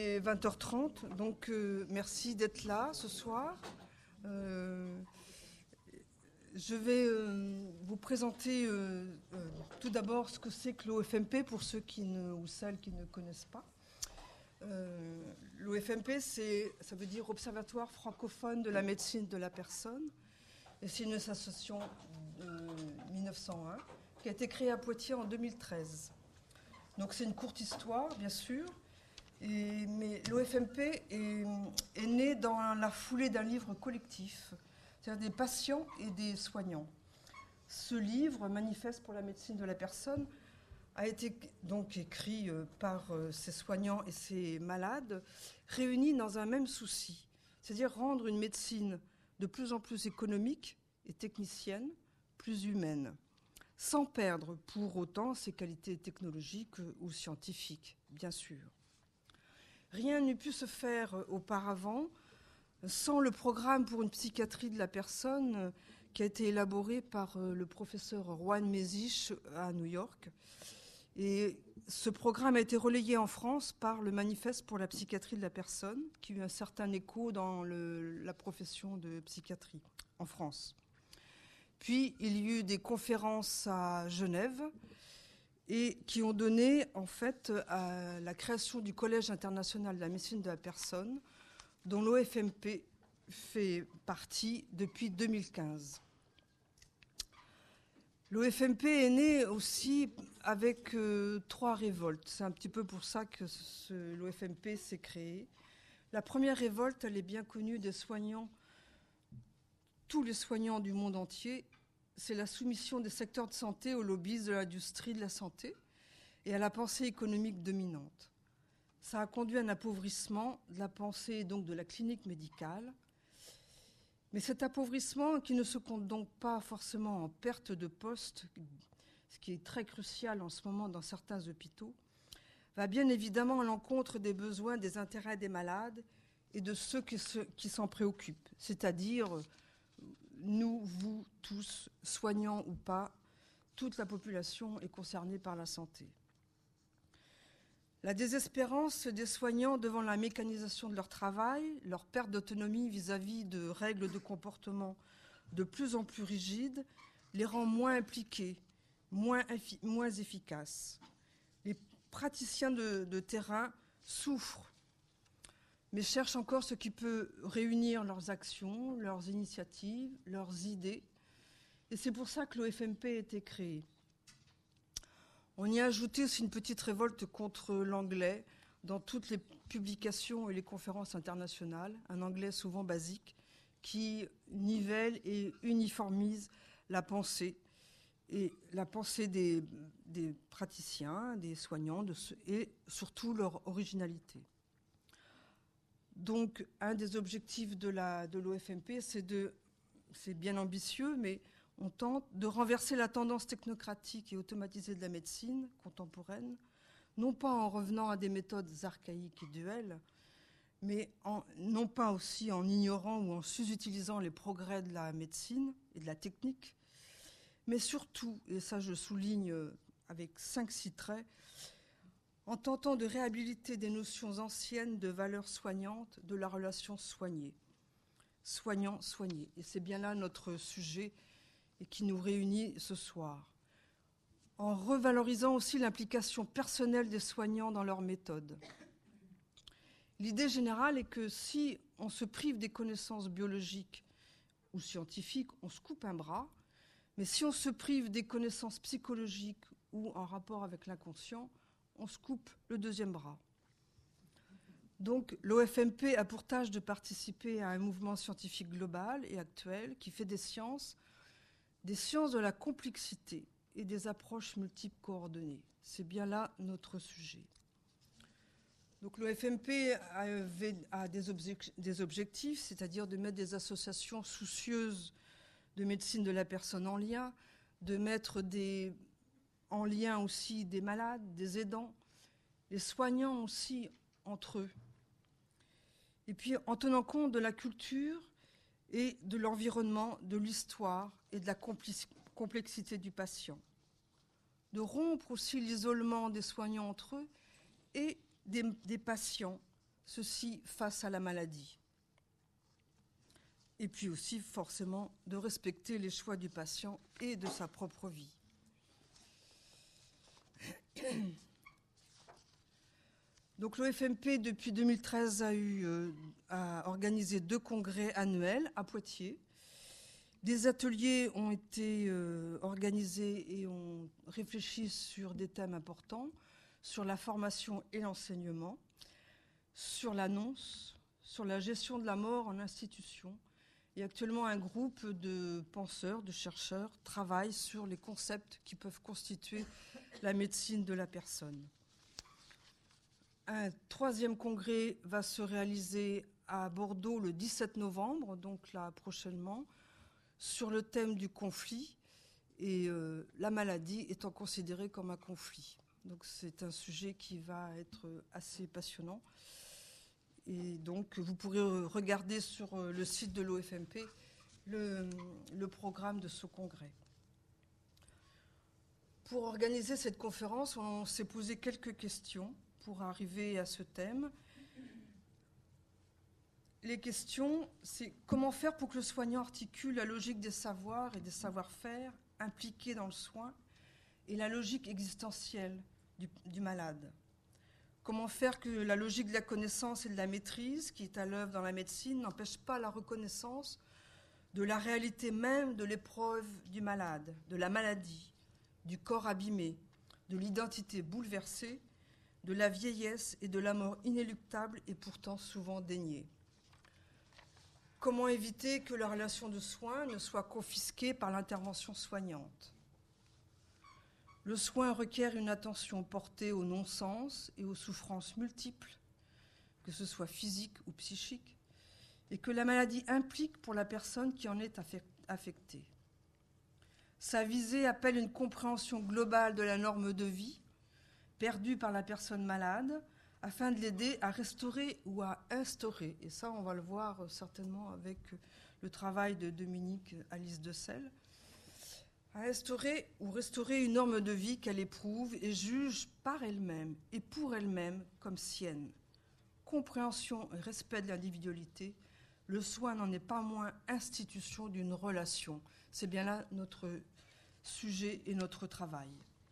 est 20h30, donc merci d'être là ce soir. Je vais vous présenter tout d'abord ce que c'est que l'OFMP pour ceux ou celles qui ne connaissent pas. L'OFMP, ça veut dire Observatoire francophone de la médecine de la personne. Et c'est une association de 1901 qui a été créée à Poitiers en 2013. Donc c'est une courte histoire, bien sûr. Mais l'OFMP est né dans la foulée d'un livre collectif, c'est-à-dire des patients et des soignants. Ce livre, Manifeste pour la médecine de la personne, a été donc écrit par ces soignants et ces malades, réunis dans un même souci, c'est-à-dire rendre une médecine de plus en plus économique et technicienne, plus humaine, sans perdre pour autant ses qualités technologiques ou scientifiques, bien sûr. Rien n'eût pu se faire auparavant sans le programme pour une psychiatrie de la personne qui a été élaboré par le professeur Juan Mesich à New York. Et ce programme a été relayé en France par le Manifeste pour la psychiatrie de la personne, qui a eu un certain écho dans la profession de psychiatrie en France. Puis il y a eu des conférences à Genève et qui ont donné en fait à la création du Collège international de la médecine de la personne, dont l'OFMP fait partie depuis 2015. L'OFMP est né aussi avec 3 révoltes. C'est un petit peu pour ça que l'OFMP s'est créé. La première révolte, elle est bien connue des soignants, tous les soignants du monde entier. C'est la soumission des secteurs de santé aux lobbies de l'industrie de la santé et à la pensée économique dominante. Ça a conduit à un appauvrissement de la pensée et donc de la clinique médicale. Mais cet appauvrissement, qui ne se compte donc pas forcément en perte de postes, ce qui est très crucial en ce moment dans certains hôpitaux, va bien évidemment à l'encontre des besoins, des intérêts des malades et de ceux qui s'en préoccupent, c'est-à-dire nous, vous, tous, soignants ou pas, toute la population est concernée par la santé. La désespérance des soignants devant la mécanisation de leur travail, leur perte d'autonomie vis-à-vis de règles de comportement de plus en plus rigides, les rend moins impliqués, moins efficaces. Les praticiens de terrain souffrent, mais cherchent encore ce qui peut réunir leurs actions, leurs initiatives, leurs idées. Et c'est pour ça que l'OFMP a été créé. On y a ajouté aussi une petite révolte contre l'anglais dans toutes les publications et les conférences internationales, un anglais souvent basique qui nivelle et uniformise la pensée, et la pensée des praticiens, des soignants, et surtout leur originalité. Donc, un des objectifs de l'OFMP, c'est bien ambitieux, mais on tente de renverser la tendance technocratique et automatisée de la médecine contemporaine, non pas en revenant à des méthodes archaïques et duelles, mais non pas aussi en ignorant ou en sous-utilisant les progrès de la médecine et de la technique, mais surtout, et ça je souligne avec 5-6 traits, en tentant de réhabiliter des notions anciennes de valeurs soignantes de la relation soignée. Soignant-soigné. Et c'est bien là notre sujet et qui nous réunit ce soir. En revalorisant aussi l'implication personnelle des soignants dans leurs méthodes. L'idée générale est que si on se prive des connaissances biologiques ou scientifiques, on se coupe un bras, mais si on se prive des connaissances psychologiques ou en rapport avec l'inconscient, on se coupe le deuxième bras. Donc l'OFMP a pour tâche de participer à un mouvement scientifique global et actuel qui fait des sciences de la complexité et des approches multiples coordonnées. C'est bien là notre sujet. Donc l'OFMP a des objectifs, c'est-à-dire de mettre des associations soucieuses de médecine de la personne en lien, de mettre en lien aussi des malades, des aidants, les soignants aussi entre eux. Et puis en tenant compte de la culture et de l'environnement, de l'histoire et de la complexité du patient. De rompre aussi l'isolement des soignants entre eux et des patients ceci face à la maladie. Et puis aussi, forcément, de respecter les choix du patient et de sa propre vie. Donc l'OFMP, depuis 2013, a organisé 2 congrès annuels à Poitiers. Des ateliers ont été organisés et ont réfléchi sur des thèmes importants, sur la formation et l'enseignement, sur l'annonce, sur la gestion de la mort en institution. Et actuellement, un groupe de penseurs, de chercheurs, travaille sur les concepts qui peuvent constituer la médecine de la personne. Un 3e congrès va se réaliser à Bordeaux le 17 novembre, donc là prochainement, sur le thème du conflit et la maladie étant considérée comme un conflit. Donc c'est un sujet qui va être assez passionnant. Et donc vous pourrez regarder sur le site de l'OFMP le programme de ce congrès. Pour organiser cette conférence, on s'est posé quelques questions pour arriver à ce thème. Les questions, c'est comment faire pour que le soignant articule la logique des savoirs et des savoir-faire impliqués dans le soin et la logique existentielle du malade. Comment faire que la logique de la connaissance et de la maîtrise qui est à l'œuvre dans la médecine n'empêche pas la reconnaissance de la réalité même de l'épreuve du malade, de la maladie, du corps abîmé, de l'identité bouleversée, de la vieillesse et de la mort inéluctable et pourtant souvent déniée. Comment éviter que la relation de soins ne soit confisquée par l'intervention soignante? Le soin requiert une attention portée au non-sens et aux souffrances multiples, que ce soit physiques ou psychiques, et que la maladie implique pour la personne qui en est affectée. Sa visée appelle une compréhension globale de la norme de vie, perdue par la personne malade, afin de l'aider à restaurer ou à instaurer, et ça on va le voir certainement avec le travail de Dominique Alice Decelle, à instaurer ou restaurer une norme de vie qu'elle éprouve et juge par elle-même et pour elle-même comme sienne. Compréhension et respect de l'individualité, le soin n'en est pas moins institution d'une relation. C'est bien là notre sujet et notre travail.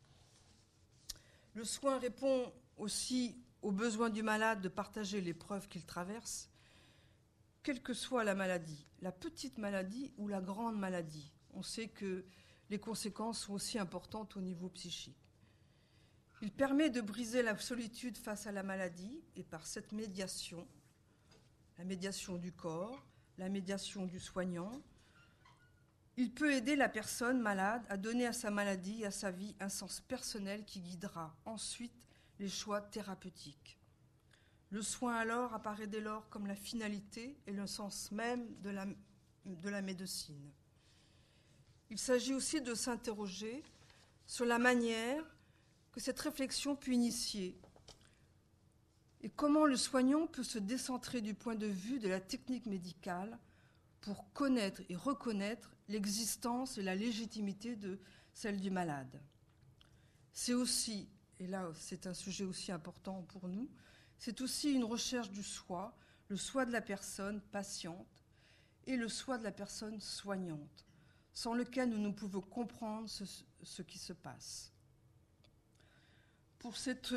Le soin répond aussi au besoin du malade de partager l'épreuve qu'il traverse, quelle que soit la maladie, la petite maladie ou la grande maladie. On sait que les conséquences sont aussi importantes au niveau psychique. Il permet de briser la solitude face à la maladie et par cette médiation, la médiation du corps, la médiation du soignant, il peut aider la personne malade à donner à sa maladie et à sa vie un sens personnel qui guidera ensuite les choix thérapeutiques. Le soin alors apparaît dès lors comme la finalité et le sens même de la médecine. Il s'agit aussi de s'interroger sur la manière que cette réflexion peut initier et comment le soignant peut se décentrer du point de vue de la technique médicale pour connaître et reconnaître l'existence et la légitimité de celle du malade. C'est aussi, et là c'est un sujet aussi important pour nous, c'est aussi une recherche du soi, le soi de la personne patiente et le soi de la personne soignante, sans lequel nous ne pouvons comprendre ce qui se passe. Pour cette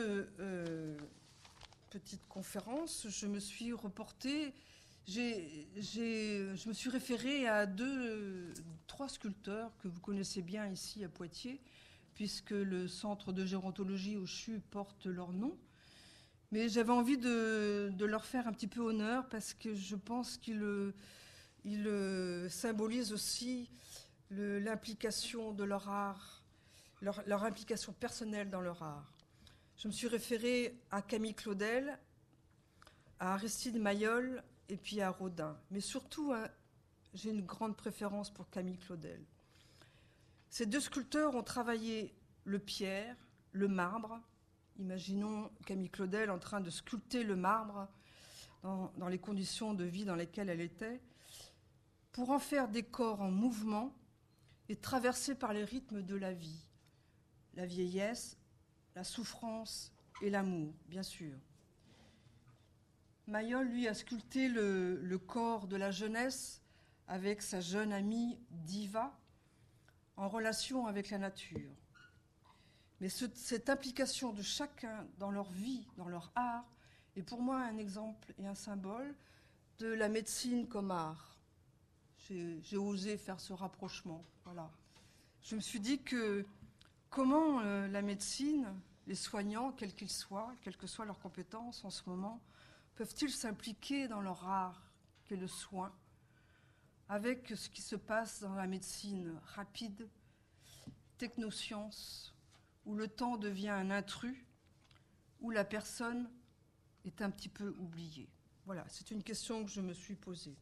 petite conférence, je me suis reportée, je me suis référée à 3 sculpteurs que vous connaissez bien ici à Poitiers, puisque le centre de gérontologie au CHU porte leur nom. Mais j'avais envie de leur faire un petit peu honneur parce que je pense qu'ils symbolisent aussi l'implication de leur art, leur implication personnelle dans leur art. Je me suis référée à Camille Claudel, à Aristide Maillol et puis à Rodin. Mais surtout, j'ai une grande préférence pour Camille Claudel. Ces 2 sculpteurs ont travaillé le pierre, le marbre. Imaginons Camille Claudel en train de sculpter le marbre dans les conditions de vie dans lesquelles elle était, pour en faire des corps en mouvement et traversés par les rythmes de la vie, la vieillesse, la souffrance et l'amour, bien sûr. Mayol, lui, a sculpté le corps de la jeunesse avec sa jeune amie Diva en relation avec la nature. Mais cette implication de chacun dans leur vie, dans leur art, est pour moi un exemple et un symbole de la médecine comme art. J'ai osé faire ce rapprochement. Voilà. Je me suis dit que comment la médecine, les soignants, quels qu'ils soient, quelles que soient leurs compétences en ce moment, peuvent-ils s'impliquer dans leur art, qu'est le soin, avec ce qui se passe dans la médecine rapide, technoscience, où le temps devient un intrus, où la personne est un petit peu oubliée. Voilà, c'est une question que je me suis posée.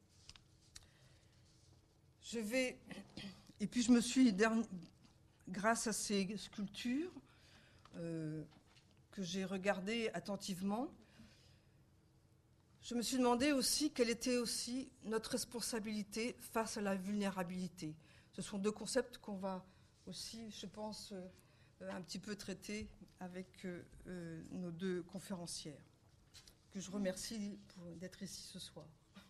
Et puis je me suis, grâce à ces sculptures que j'ai regardées attentivement, je me suis demandé aussi quelle était aussi notre responsabilité face à la vulnérabilité. Ce sont deux concepts qu'on va aussi, je pense, un petit peu traiter avec nos deux conférencières, que je remercie d'être ici ce soir.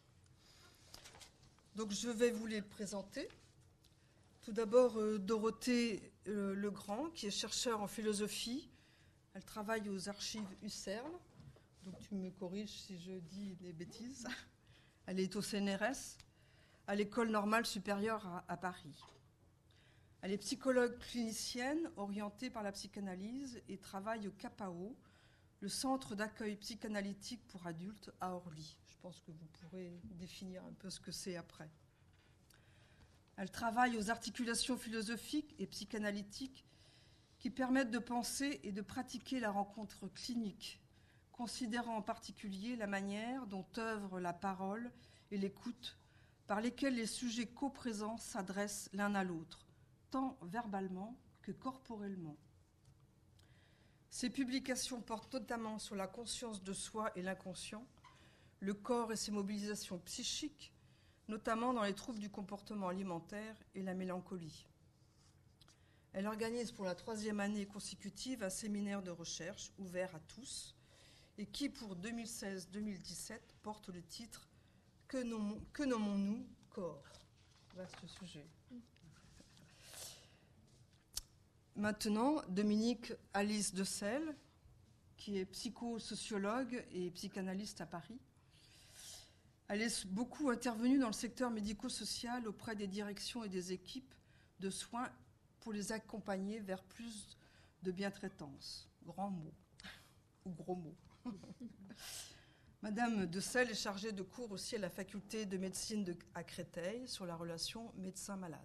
Donc je vais vous les présenter. Tout d'abord, Dorothée Legrand, qui est chercheure en philosophie. Elle travaille aux archives Husserl. Donc tu me corriges si je dis des bêtises. Elle est au CNRS, à l'École normale supérieure à Paris. Elle est psychologue clinicienne orientée par la psychanalyse et travaille au CAPAO, le centre d'accueil psychanalytique pour adultes à Orly. Je pense que vous pourrez définir un peu ce que c'est après. Elle travaille aux articulations philosophiques et psychanalytiques qui permettent de penser et de pratiquer la rencontre clinique, considérant en particulier la manière dont œuvrent la parole et l'écoute, par lesquelles les sujets coprésents s'adressent l'un à l'autre, tant verbalement que corporellement. Ces publications portent notamment sur la conscience de soi et l'inconscient, le corps et ses mobilisations psychiques, notamment dans les troubles du comportement alimentaire et la mélancolie. Elle organise pour la 3e année consécutive un séminaire de recherche ouvert à tous et qui, pour 2016-2017, porte le titre « Que nommons-nous corps ?» Vaste sujet. Maintenant, Dominique Alice de Selle, qui est psychosociologue et psychanalyste à Paris. Elle est beaucoup intervenue dans le secteur médico-social auprès des directions et des équipes de soins pour les accompagner vers plus de bientraitance. Grand mot, ou gros mot. Madame de Selle est chargée de cours aussi à la faculté de médecine à Créteil sur la relation médecin-malade.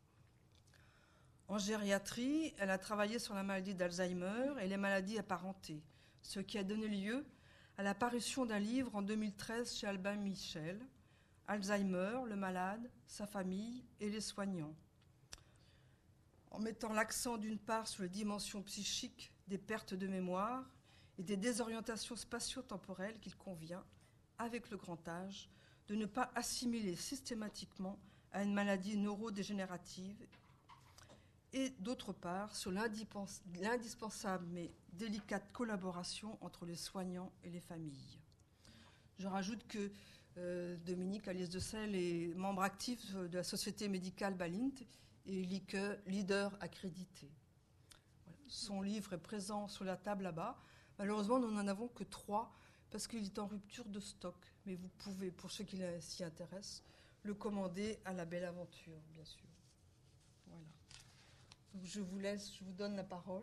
En gériatrie, elle a travaillé sur la maladie d'Alzheimer et les maladies apparentées, ce qui a donné lieu à la parution d'un livre en 2013 chez Albin Michel, Alzheimer, le malade, sa famille et les soignants, en mettant l'accent d'une part sur les dimensions psychiques des pertes de mémoire et des désorientations spatio-temporelles qu'il convient, avec le grand âge, de ne pas assimiler systématiquement à une maladie neurodégénérative, et d'autre part sur l'indispensable mais délicate collaboration entre les soignants et les familles. Je rajoute que Dominique Alice de Selle est membre actif de la Société médicale Balint et leader accrédité. Voilà. Son livre est présent sur la table là-bas. Malheureusement, nous n'en avons que 3 parce qu'il est en rupture de stock. Mais vous pouvez, pour ceux qui s'y intéressent, le commander à la Belle Aventure, bien sûr. Voilà. Donc je vous laisse, je vous donne la parole.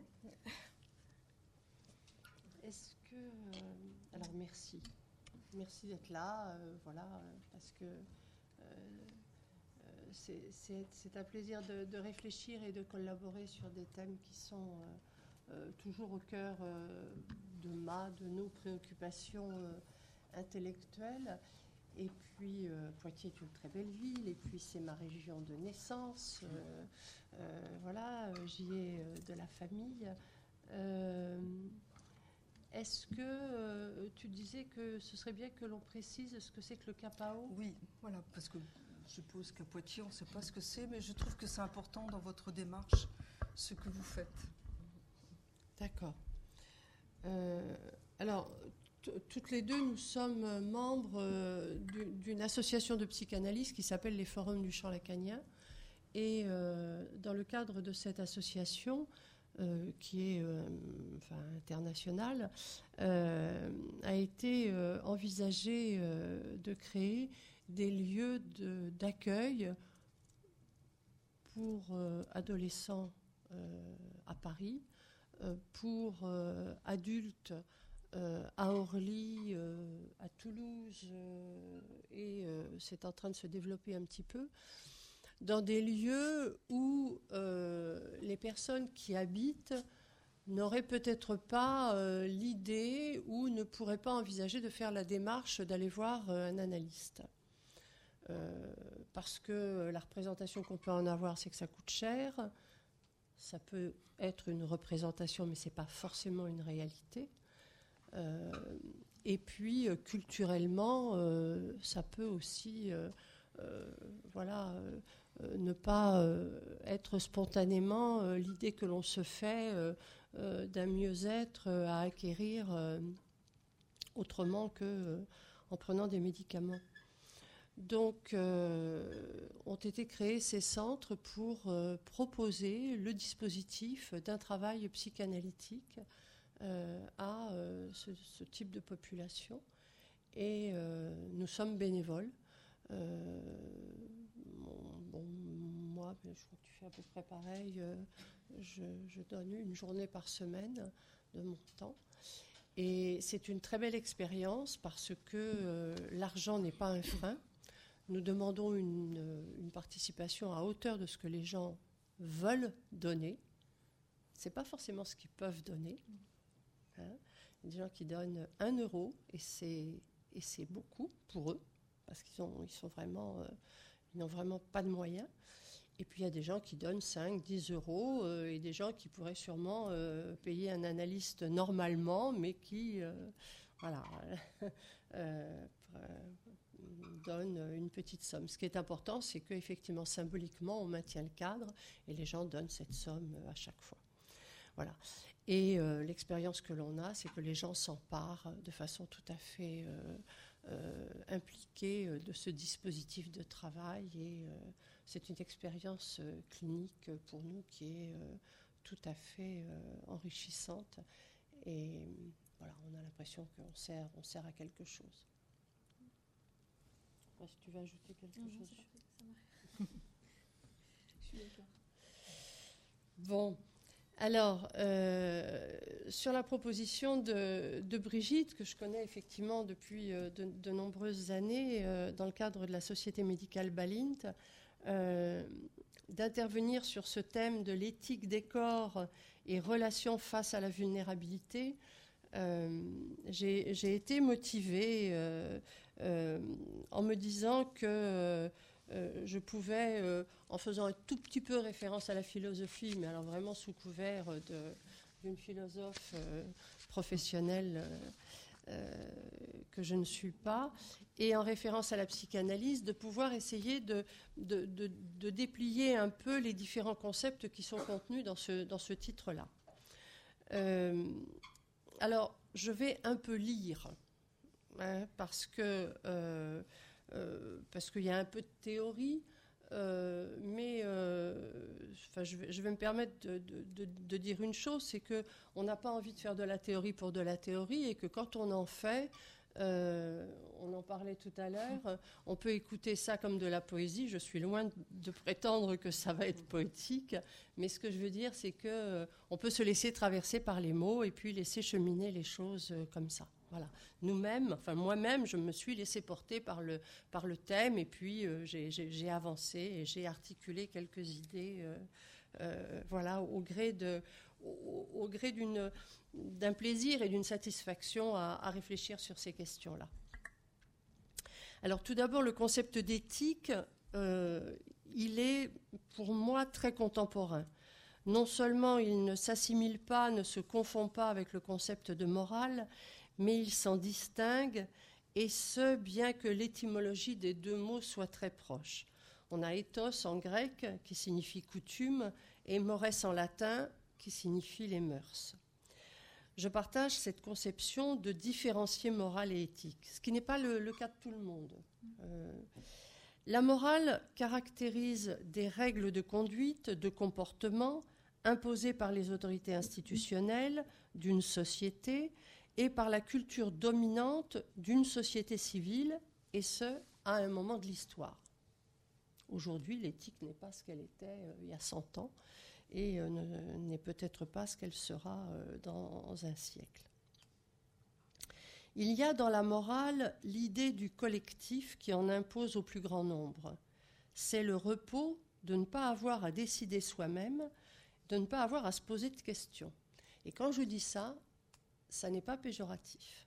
Est-ce que... alors merci. Merci d'être là, voilà, parce que c'est un plaisir de réfléchir et de collaborer sur des thèmes qui sont toujours au cœur de nos préoccupations intellectuelles. Et puis, Poitiers est une très belle ville, et puis c'est ma région de naissance. Voilà, j'y ai de la famille. Est-ce que tu disais que ce serait bien que l'on précise ce que c'est que le CAPAO ? Oui, voilà, parce que je suppose qu'à Poitiers, on ne sait pas ce que c'est, mais je trouve que c'est important dans votre démarche, ce que vous faites. D'accord. Alors, toutes les deux, nous sommes membres d'une association de psychanalyse qui s'appelle les Forums du champ lacanien. Et dans le cadre de cette association, qui est internationale, a été envisagé de créer des lieux d'accueil pour adolescents à Paris, pour adultes à Orly, à Toulouse, et c'est en train de se développer un petit peu, dans des lieux où les personnes qui habitent n'auraient peut-être pas l'idée ou ne pourraient pas envisager de faire la démarche d'aller voir un analyste. Parce que la représentation qu'on peut en avoir, c'est que ça coûte cher. Ça peut être une représentation, mais ce n'est pas forcément une réalité. Et puis, culturellement, ça peut aussi ne pas être spontanément l'idée que l'on se fait d'un mieux-être à acquérir autrement qu'en prenant des médicaments. Donc, ont été créés ces centres pour proposer le dispositif d'un travail psychanalytique à ce type de population. Et nous sommes bénévoles. Moi, je crois que tu fais à peu près pareil. Je donne une journée par semaine de mon temps. Et c'est une très belle expérience parce que l'argent n'est pas un frein. Nous demandons une participation à hauteur de ce que les gens veulent donner. Ce n'est pas forcément ce qu'ils peuvent donner. Hein. Il y a des gens qui donnent 1 euro et c'est beaucoup pour eux parce qu'ils n'ont vraiment pas de moyens. Et puis il y a des gens qui donnent 5, 10 euros et des gens qui pourraient sûrement payer un analyste normalement, mais qui donnent une petite somme. Ce qui est important, c'est qu'effectivement, symboliquement, on maintient le cadre et les gens donnent cette somme à chaque fois. Voilà. Et l'expérience que l'on a, c'est que les gens s'emparent de façon tout à fait impliquée de ce dispositif de travail et c'est une expérience clinique pour nous qui est tout à fait enrichissante et voilà, on a l'impression qu'on sert à quelque chose. Si tu veux ajouter quelque chose. Je suis d'accord. Bon. Alors, sur la proposition de Brigitte, que je connais effectivement depuis de nombreuses années dans le cadre de la Société médicale Balint, d'intervenir sur ce thème de l'éthique des corps et relations face à la vulnérabilité, j'ai été motivée en me disant que je pouvais, en faisant un tout petit peu référence à la philosophie, mais alors vraiment sous couvert d'une philosophe professionnelle que je ne suis pas, et en référence à la psychanalyse, de pouvoir essayer de déplier un peu les différents concepts qui sont contenus dans ce titre-là. Alors, je vais un peu lire, hein, parce qu'il y a un peu de théorie, mais je vais me permettre de dire une chose, c'est qu'on n'a pas envie de faire de la théorie pour de la théorie et que quand on en fait, on en parlait tout à l'heure, on peut écouter ça comme de la poésie. Je suis loin de prétendre que ça va être poétique, mais ce que je veux dire, c'est qu'on peut se laisser traverser par les mots et puis laisser cheminer les choses comme ça. Voilà. Nous-mêmes, enfin moi-même, je me suis laissée porter par le thème et puis j'ai avancé et j'ai articulé quelques idées, voilà, au gré d'un plaisir et d'une satisfaction à réfléchir sur ces questions-là. Alors tout d'abord, le concept d'éthique, il est pour moi très contemporain. Non seulement il ne s'assimile pas, ne se confond pas avec le concept de morale, mais il s'en distingue, et ce, bien que l'étymologie des deux mots soit très proche. On a ethos en grec, qui signifie coutume, et mores en latin, qui signifie les mœurs. je partage cette conception de différencier morale et éthique, ce qui n'est pas le cas de tout le monde. La morale caractérise des règles de conduite, de comportement imposées par les autorités institutionnelles d'une société et par la culture dominante d'une société civile, et ce, à un moment de l'histoire. Aujourd'hui, l'éthique n'est pas ce qu'elle était il y a 100 ans et n'est peut-être pas ce qu'elle sera dans un siècle. Il y a dans la morale l'idée du collectif qui en impose au plus grand nombre. C'est le repos de ne pas avoir à décider soi-même, de ne pas avoir à se poser de questions. Et quand je dis ça, ça n'est pas péjoratif.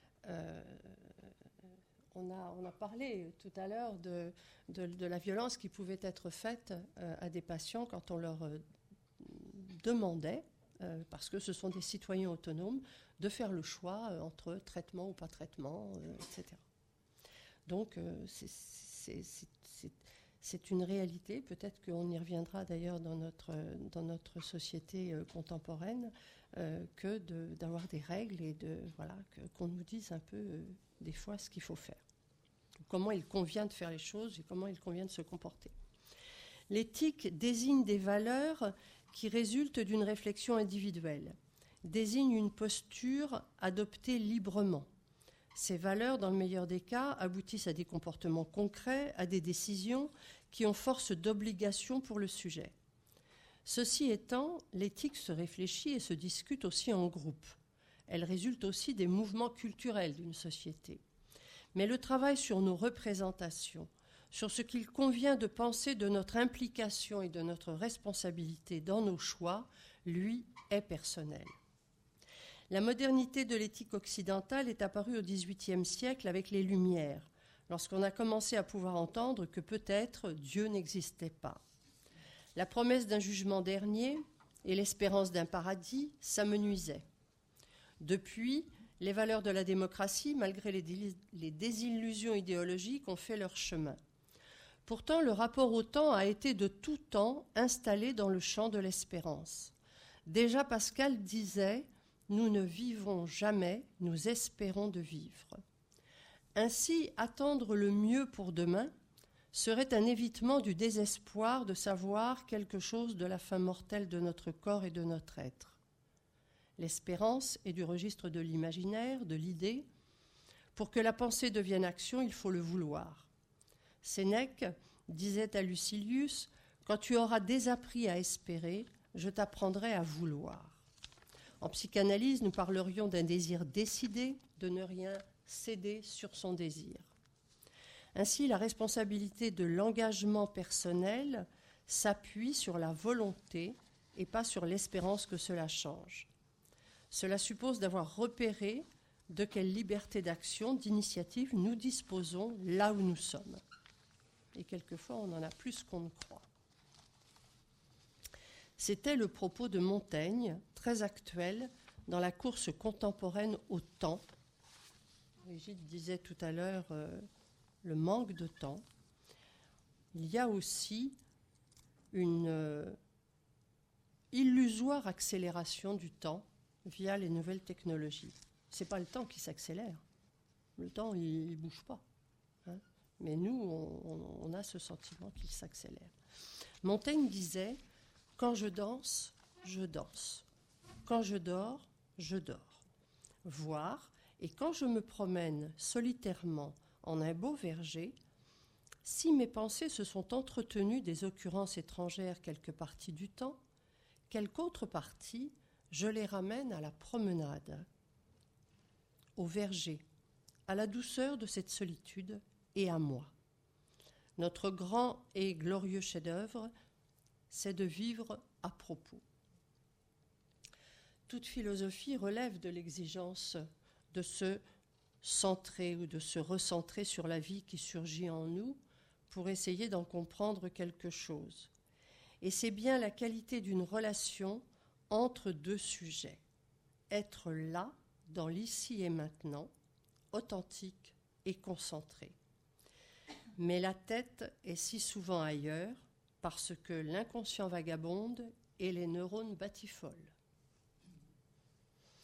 On a parlé tout à l'heure de la violence qui pouvait être faite à des patients quand on leur demandait, parce que ce sont des citoyens autonomes, de faire le choix entre traitement ou pas traitement, etc. Donc c'est une réalité, peut-être qu'on y reviendra d'ailleurs dans notre société contemporaine, que d'avoir des règles et qu'on nous dise un peu des fois ce qu'il faut faire, comment il convient de faire les choses et comment il convient de se comporter. L'éthique désigne des valeurs qui résultent d'une réflexion individuelle, désigne une posture adoptée librement. Ces valeurs, dans le meilleur des cas, aboutissent à des comportements concrets, à des décisions qui ont force d'obligation pour le sujet. Ceci étant, l'éthique se réfléchit et se discute aussi en groupe. Elle résulte aussi des mouvements culturels d'une société. Mais le travail sur nos représentations, sur ce qu'il convient de penser de notre implication et de notre responsabilité dans nos choix, lui, est personnel. La modernité de l'éthique occidentale est apparue au XVIIIe siècle avec les Lumières, lorsqu'on a commencé à pouvoir entendre que peut-être Dieu n'existait pas. La promesse d'un jugement dernier et l'espérance d'un paradis s'amenuisaient. Depuis, les valeurs de la démocratie, malgré les désillusions idéologiques, ont fait leur chemin. Pourtant, le rapport au temps a été de tout temps installé dans le champ de l'espérance. Déjà Pascal disait « Nous ne vivons jamais, nous espérons de vivre ». Ainsi, attendre le mieux pour demain serait un évitement du désespoir de savoir quelque chose de la fin mortelle de notre corps et de notre être. L'espérance est du registre de l'imaginaire, de l'idée. Pour que la pensée devienne action, il faut le vouloir. Sénèque disait à Lucilius « Quand tu auras désappris à espérer, je t'apprendrai à vouloir ». En psychanalyse, nous parlerions d'un désir décidé, de ne rien céder sur son désir. Ainsi, la responsabilité de l'engagement personnel s'appuie sur la volonté et pas sur l'espérance que cela change. Cela suppose d'avoir repéré de quelle liberté d'action, d'initiative nous disposons là où nous sommes. Et quelquefois, on en a plus qu'on ne croit. C'était le propos de Montaigne, très actuel dans la course contemporaine au temps. Brigitte disait tout à l'heure le manque de temps. Il y a aussi une illusoire accélération du temps via les nouvelles technologies. Ce n'est pas le temps qui s'accélère. Le temps, il ne bouge pas. Hein. Mais nous, on a ce sentiment qu'il s'accélère. Montaigne disait « Quand je danse, je danse. Quand je dors, je dors. Voir, et quand je me promène solitairement en un beau verger, si mes pensées se sont entretenues des occurrences étrangères quelque partie du temps, quelque autre partie, je les ramène à la promenade, au verger, à la douceur de cette solitude et à moi. Notre grand et glorieux chef-d'œuvre, c'est de vivre à propos. Toute philosophie relève de l'exigence de se centrer ou de se recentrer sur la vie qui surgit en nous pour essayer d'en comprendre quelque chose. Et c'est bien la qualité d'une relation entre deux sujets. Être là, dans l'ici et maintenant, authentique et concentré. Mais la tête est si souvent ailleurs parce que l'inconscient vagabonde et les neurones batifolent.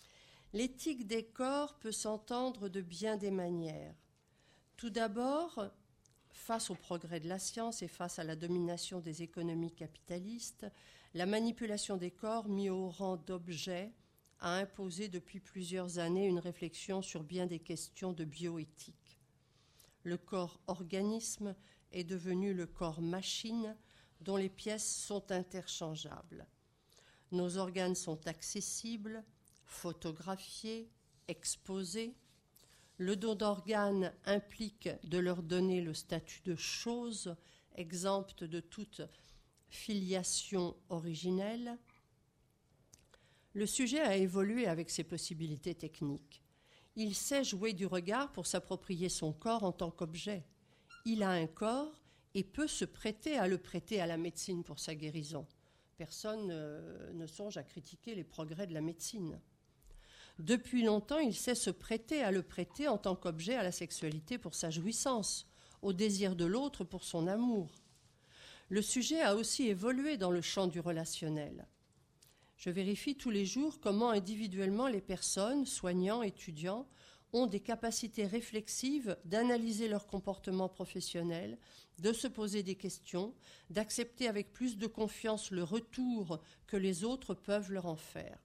L'éthique des corps peut s'entendre de bien des manières. Tout d'abord, face au progrès de la science et face à la domination des économies capitalistes, la manipulation des corps mis au rang d'objets a imposé depuis plusieurs années une réflexion sur bien des questions de bioéthique. Le corps organisme est devenu le corps machine dont les pièces sont interchangeables. Nos organes sont accessibles, photographiés, exposés. Le don d'organes implique de leur donner le statut de chose, exempte de toute filiation originelle. Le sujet a évolué avec ses possibilités techniques. Il sait jouer du regard pour s'approprier son corps en tant qu'objet. Il a un corps et peut se prêter à le prêter à la médecine pour sa guérison. Personne ne songe à critiquer les progrès de la médecine. Depuis longtemps, il sait se prêter à le prêter en tant qu'objet à la sexualité pour sa jouissance, au désir de l'autre pour son amour. Le sujet a aussi évolué dans le champ du relationnel. Je vérifie tous les jours comment individuellement les personnes, soignants, étudiants, ont des capacités réflexives d'analyser leur comportement professionnel, de se poser des questions, d'accepter avec plus de confiance le retour que les autres peuvent leur en faire.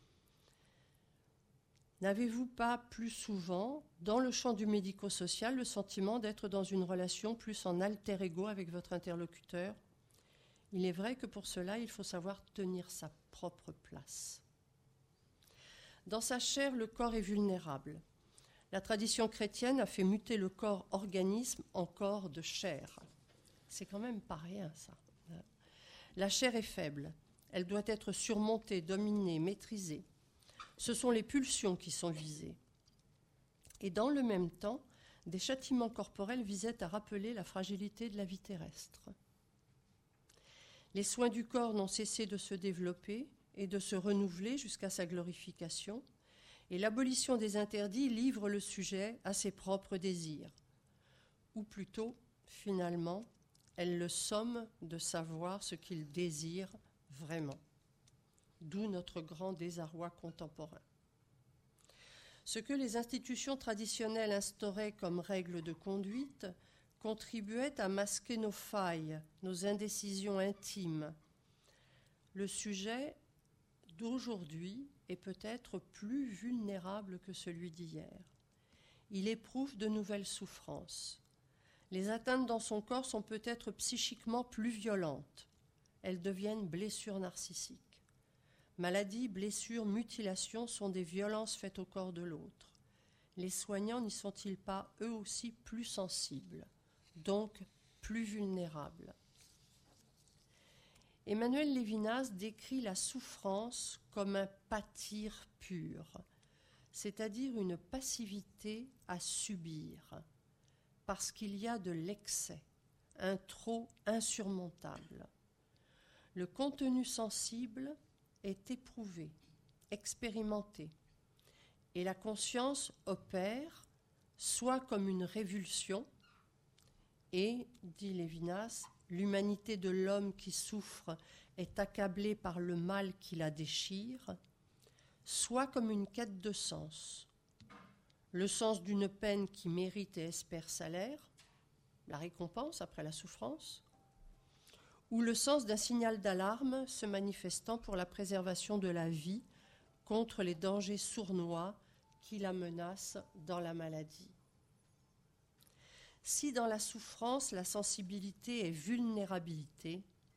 N'avez-vous pas plus souvent, dans le champ du médico-social, le sentiment d'être dans une relation plus en alter ego avec votre interlocuteur ? Il est vrai que pour cela, il faut savoir tenir sa propre place. Dans sa chair, le corps est vulnérable. La tradition chrétienne a fait muter le corps organisme en corps de chair. C'est quand même pas rien, ça. La chair est faible. Elle doit être surmontée, dominée, maîtrisée. Ce sont les pulsions qui sont visées. Et dans le même temps, des châtiments corporels visaient à rappeler la fragilité de la vie terrestre. Les soins du corps n'ont cessé de se développer et de se renouveler jusqu'à sa glorification, et l'abolition des interdits livre le sujet à ses propres désirs. Ou plutôt, finalement, elle le somme de savoir ce qu'il désire vraiment. D'où notre grand désarroi contemporain. Ce que les institutions traditionnelles instauraient comme règle de conduite contribuait à masquer nos failles, nos indécisions intimes. Le sujet d'aujourd'hui est peut-être plus vulnérable que celui d'hier. Il éprouve de nouvelles souffrances. Les atteintes dans son corps sont peut-être psychiquement plus violentes. Elles deviennent blessures narcissiques. Maladie, blessures, mutilations sont des violences faites au corps de l'autre. Les soignants n'y sont-ils pas eux aussi plus sensibles, donc plus vulnérables ? Emmanuel Lévinas décrit la souffrance comme un pâtir pur, c'est-à-dire une passivité à subir, parce qu'il y a de l'excès, un trop insurmontable. Le contenu sensible est éprouvé, expérimenté, et la conscience opère soit comme une révulsion, et, dit Lévinas, l'humanité de l'homme qui souffre est accablée par le mal qui la déchire, soit comme une quête de sens, le sens d'une peine qui mérite et espère salaire, la récompense après la souffrance, ou le sens d'un signal d'alarme se manifestant pour la préservation de la vie contre les dangers sournois qui la menacent dans la maladie. Si dans la souffrance, la sensibilité est vulnérabilité,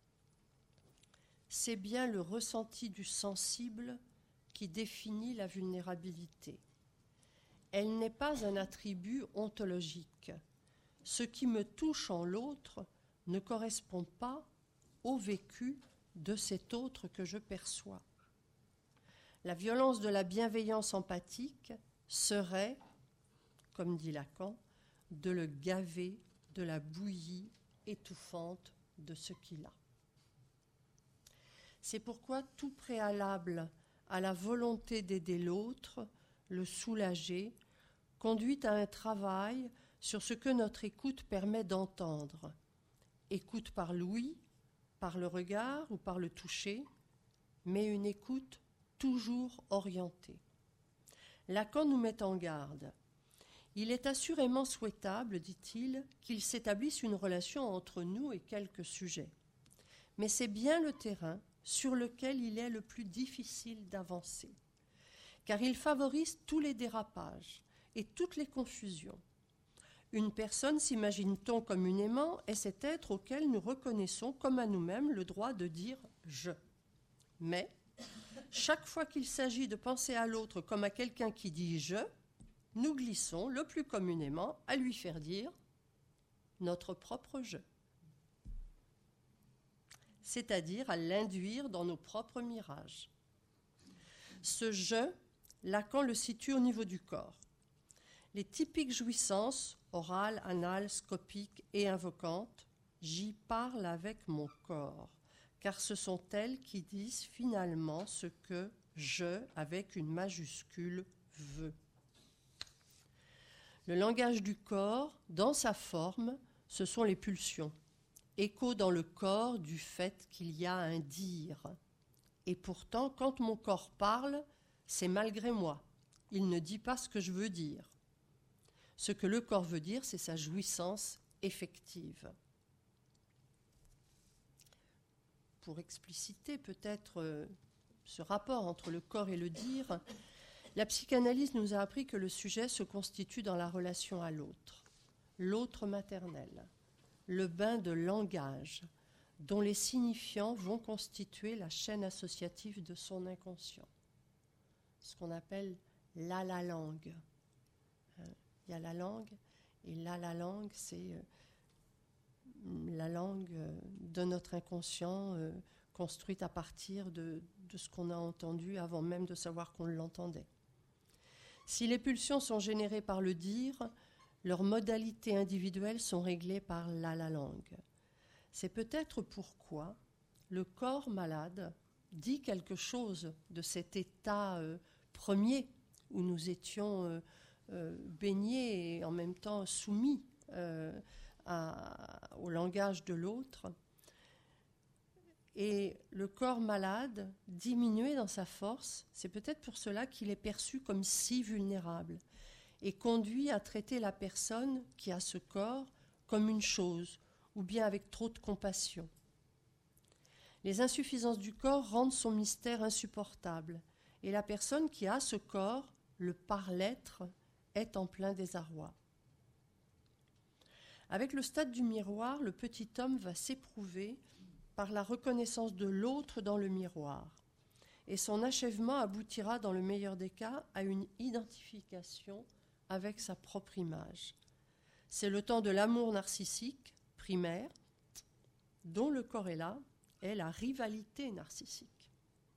c'est bien le ressenti du sensible qui définit la vulnérabilité. Elle n'est pas un attribut ontologique. Ce qui me touche en l'autre ne correspond pas au vécu de cet autre que je perçois. La violence de la bienveillance empathique serait, comme dit Lacan, de le gaver de la bouillie étouffante de ce qu'il a. C'est pourquoi tout préalable à la volonté d'aider l'autre, le soulager, conduit à un travail sur ce que notre écoute permet d'entendre. Écoute par l'ouïe, par le regard ou par le toucher, mais une écoute toujours orientée. Lacan nous met en garde. Il est assurément souhaitable, dit-il, qu'il s'établisse une relation entre nous et quelques sujets. Mais c'est bien le terrain sur lequel il est le plus difficile d'avancer, car il favorise tous les dérapages et toutes les confusions. Une personne, s'imagine-t-on communément, est cet être auquel nous reconnaissons comme à nous-mêmes le droit de dire « je ». Mais, chaque fois qu'il s'agit de penser à l'autre comme à quelqu'un qui dit « je », nous glissons le plus communément à lui faire dire notre propre « je », c'est-à-dire à l'induire dans nos propres mirages. Ce « je », Lacan le situe au niveau du corps. Les typiques jouissances, orales, anales, scopiques et invocantes, j'y parle avec mon corps, car ce sont elles qui disent finalement ce que « je » avec une majuscule veut. Le langage du corps, dans sa forme, ce sont les pulsions, écho dans le corps du fait qu'il y a un dire. Et pourtant, quand mon corps parle, c'est malgré moi. Il ne dit pas ce que je veux dire. Ce que le corps veut dire, c'est sa jouissance effective. Pour expliciter peut-être ce rapport entre le corps et le dire, la psychanalyse nous a appris que le sujet se constitue dans la relation à l'autre, l'autre maternel, le bain de langage, dont les signifiants vont constituer la chaîne associative de son inconscient, ce qu'on appelle la langue. Il y a la langue, et la langue, c'est la langue de notre inconscient construite à partir de ce qu'on a entendu avant même de savoir qu'on l'entendait. Si les pulsions sont générées par le dire, leurs modalités individuelles sont réglées par la langue. C'est peut-être pourquoi le corps malade dit quelque chose de cet état premier où nous étions baignés et en même temps soumis au langage de l'autre. Et le corps malade, diminué dans sa force, c'est peut-être pour cela qu'il est perçu comme si vulnérable et conduit à traiter la personne qui a ce corps comme une chose ou bien avec trop de compassion. Les insuffisances du corps rendent son mystère insupportable et la personne qui a ce corps, le par-l'être, est en plein désarroi. Avec le stade du miroir, le petit homme va s'éprouver par la reconnaissance de l'autre dans le miroir. Et son achèvement aboutira, dans le meilleur des cas, à une identification avec sa propre image. C'est le temps de l'amour narcissique, primaire, dont le corrélat est la rivalité narcissique.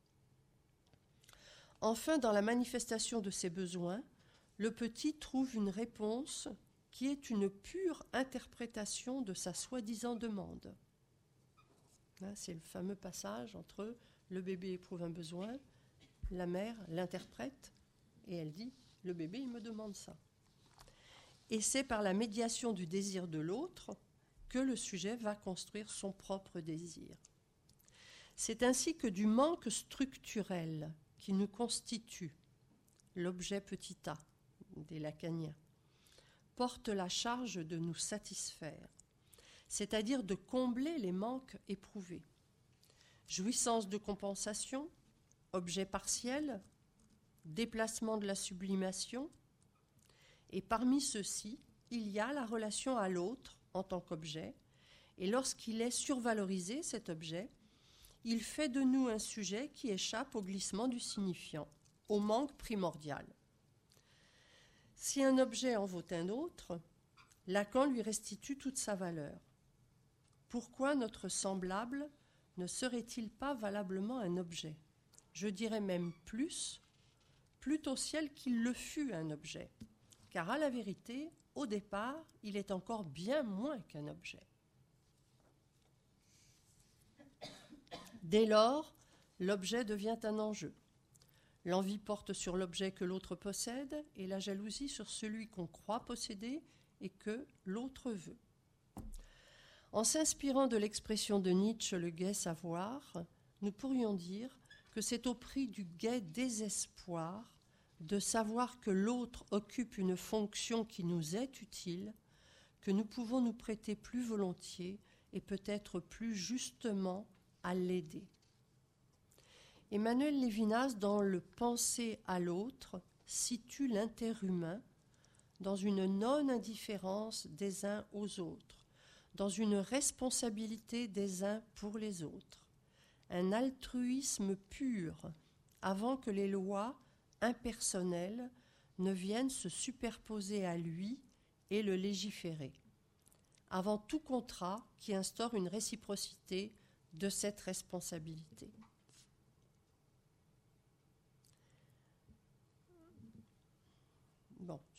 Enfin, dans la manifestation de ses besoins, le petit trouve une réponse qui est une pure interprétation de sa soi-disant demande. C'est le fameux passage entre le bébé éprouve un besoin, la mère l'interprète et elle dit « le bébé il me demande ça ». Et c'est par la médiation du désir de l'autre que le sujet va construire son propre désir. C'est ainsi que du manque structurel qui nous constitue, l'objet petit a des lacaniens, porte la charge de nous satisfaire, c'est-à-dire de combler les manques éprouvés. Jouissance de compensation, objet partiel, déplacement de la sublimation, et parmi ceux-ci, il y a la relation à l'autre en tant qu'objet, et lorsqu'il est survalorisé, cet objet, il fait de nous un sujet qui échappe au glissement du signifiant, au manque primordial. Si un objet en vaut un autre, Lacan lui restitue toute sa valeur. Pourquoi notre semblable ne serait-il pas valablement un objet ? Je dirais même plus, plutôt ciel qu'il le fût un objet, car à la vérité, au départ, il est encore bien moins qu'un objet. Dès lors, l'objet devient un enjeu. L'envie porte sur l'objet que l'autre possède et la jalousie sur celui qu'on croit posséder et que l'autre veut. En s'inspirant de l'expression de Nietzsche, le gai savoir, nous pourrions dire que c'est au prix du gai désespoir de savoir que l'autre occupe une fonction qui nous est utile, que nous pouvons nous prêter plus volontiers et peut-être plus justement à l'aider. Emmanuel Lévinas, dans le Penser à l'autre, situe l'interhumain dans une non-indifférence des uns aux autres, dans une responsabilité des uns pour les autres, un altruisme pur avant que les lois impersonnelles ne viennent se superposer à lui et le légiférer, avant tout contrat qui instaure une réciprocité de cette responsabilité. Bon,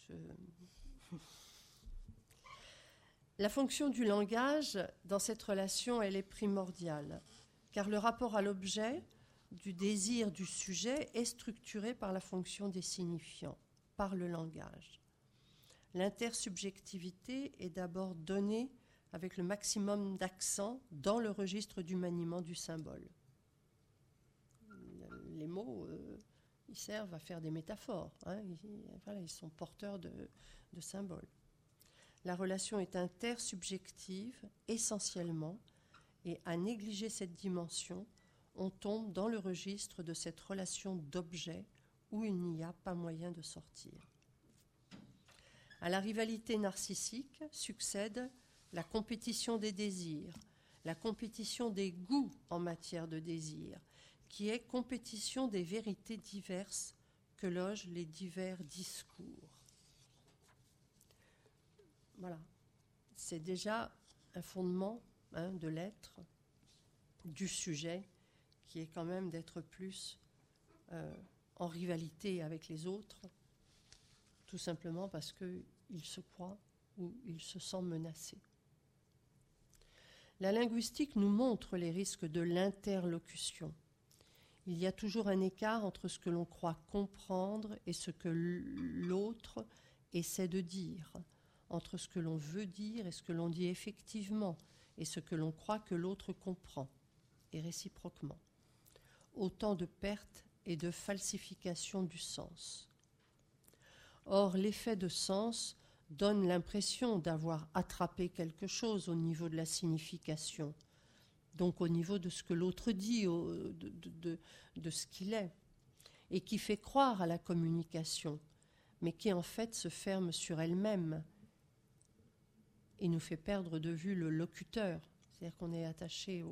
La fonction du langage dans cette relation, elle est primordiale, car le rapport à l'objet, du désir du sujet, est structuré par la fonction des signifiants, par le langage. L'intersubjectivité est d'abord donnée avec le maximum d'accent dans le registre du maniement du symbole. Les mots, ils servent à faire des métaphores, hein, ils sont porteurs de symboles. La relation est intersubjective essentiellement, et à négliger cette dimension, on tombe dans le registre de cette relation d'objet où il n'y a pas moyen de sortir. À la rivalité narcissique succède la compétition des désirs, la compétition des goûts en matière de désir, qui est compétition des vérités diverses que logent les divers discours. Voilà, c'est déjà un fondement de l'être, du sujet, qui est quand même d'être plus en rivalité avec les autres, tout simplement parce qu'il se croit ou il se sent menacé. La linguistique nous montre les risques de l'interlocution. Il y a toujours un écart entre ce que l'on croit comprendre et ce que l'autre essaie de dire, entre ce que l'on veut dire et ce que l'on dit effectivement, et ce que l'on croit que l'autre comprend, et réciproquement. Autant de pertes et de falsifications du sens. Or, l'effet de sens donne l'impression d'avoir attrapé quelque chose au niveau de la signification, donc au niveau de ce que l'autre dit, de ce qu'il est, et qui fait croire à la communication, mais qui en fait se ferme sur elle-même et nous fait perdre de vue le locuteur. C'est-à-dire qu'on est attaché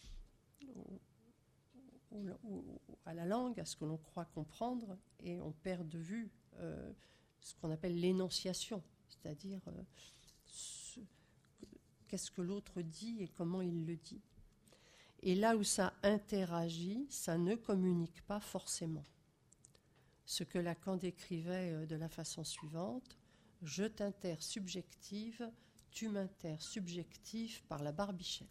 à la langue, à ce que l'on croit comprendre, et on perd de vue ce qu'on appelle l'énonciation, c'est-à-dire qu'est-ce que l'autre dit et comment il le dit. Et là où ça interagit, ça ne communique pas forcément. Ce que Lacan décrivait de la façon suivante: je t'intersubjective, tu m'intersubjectives par la barbichette.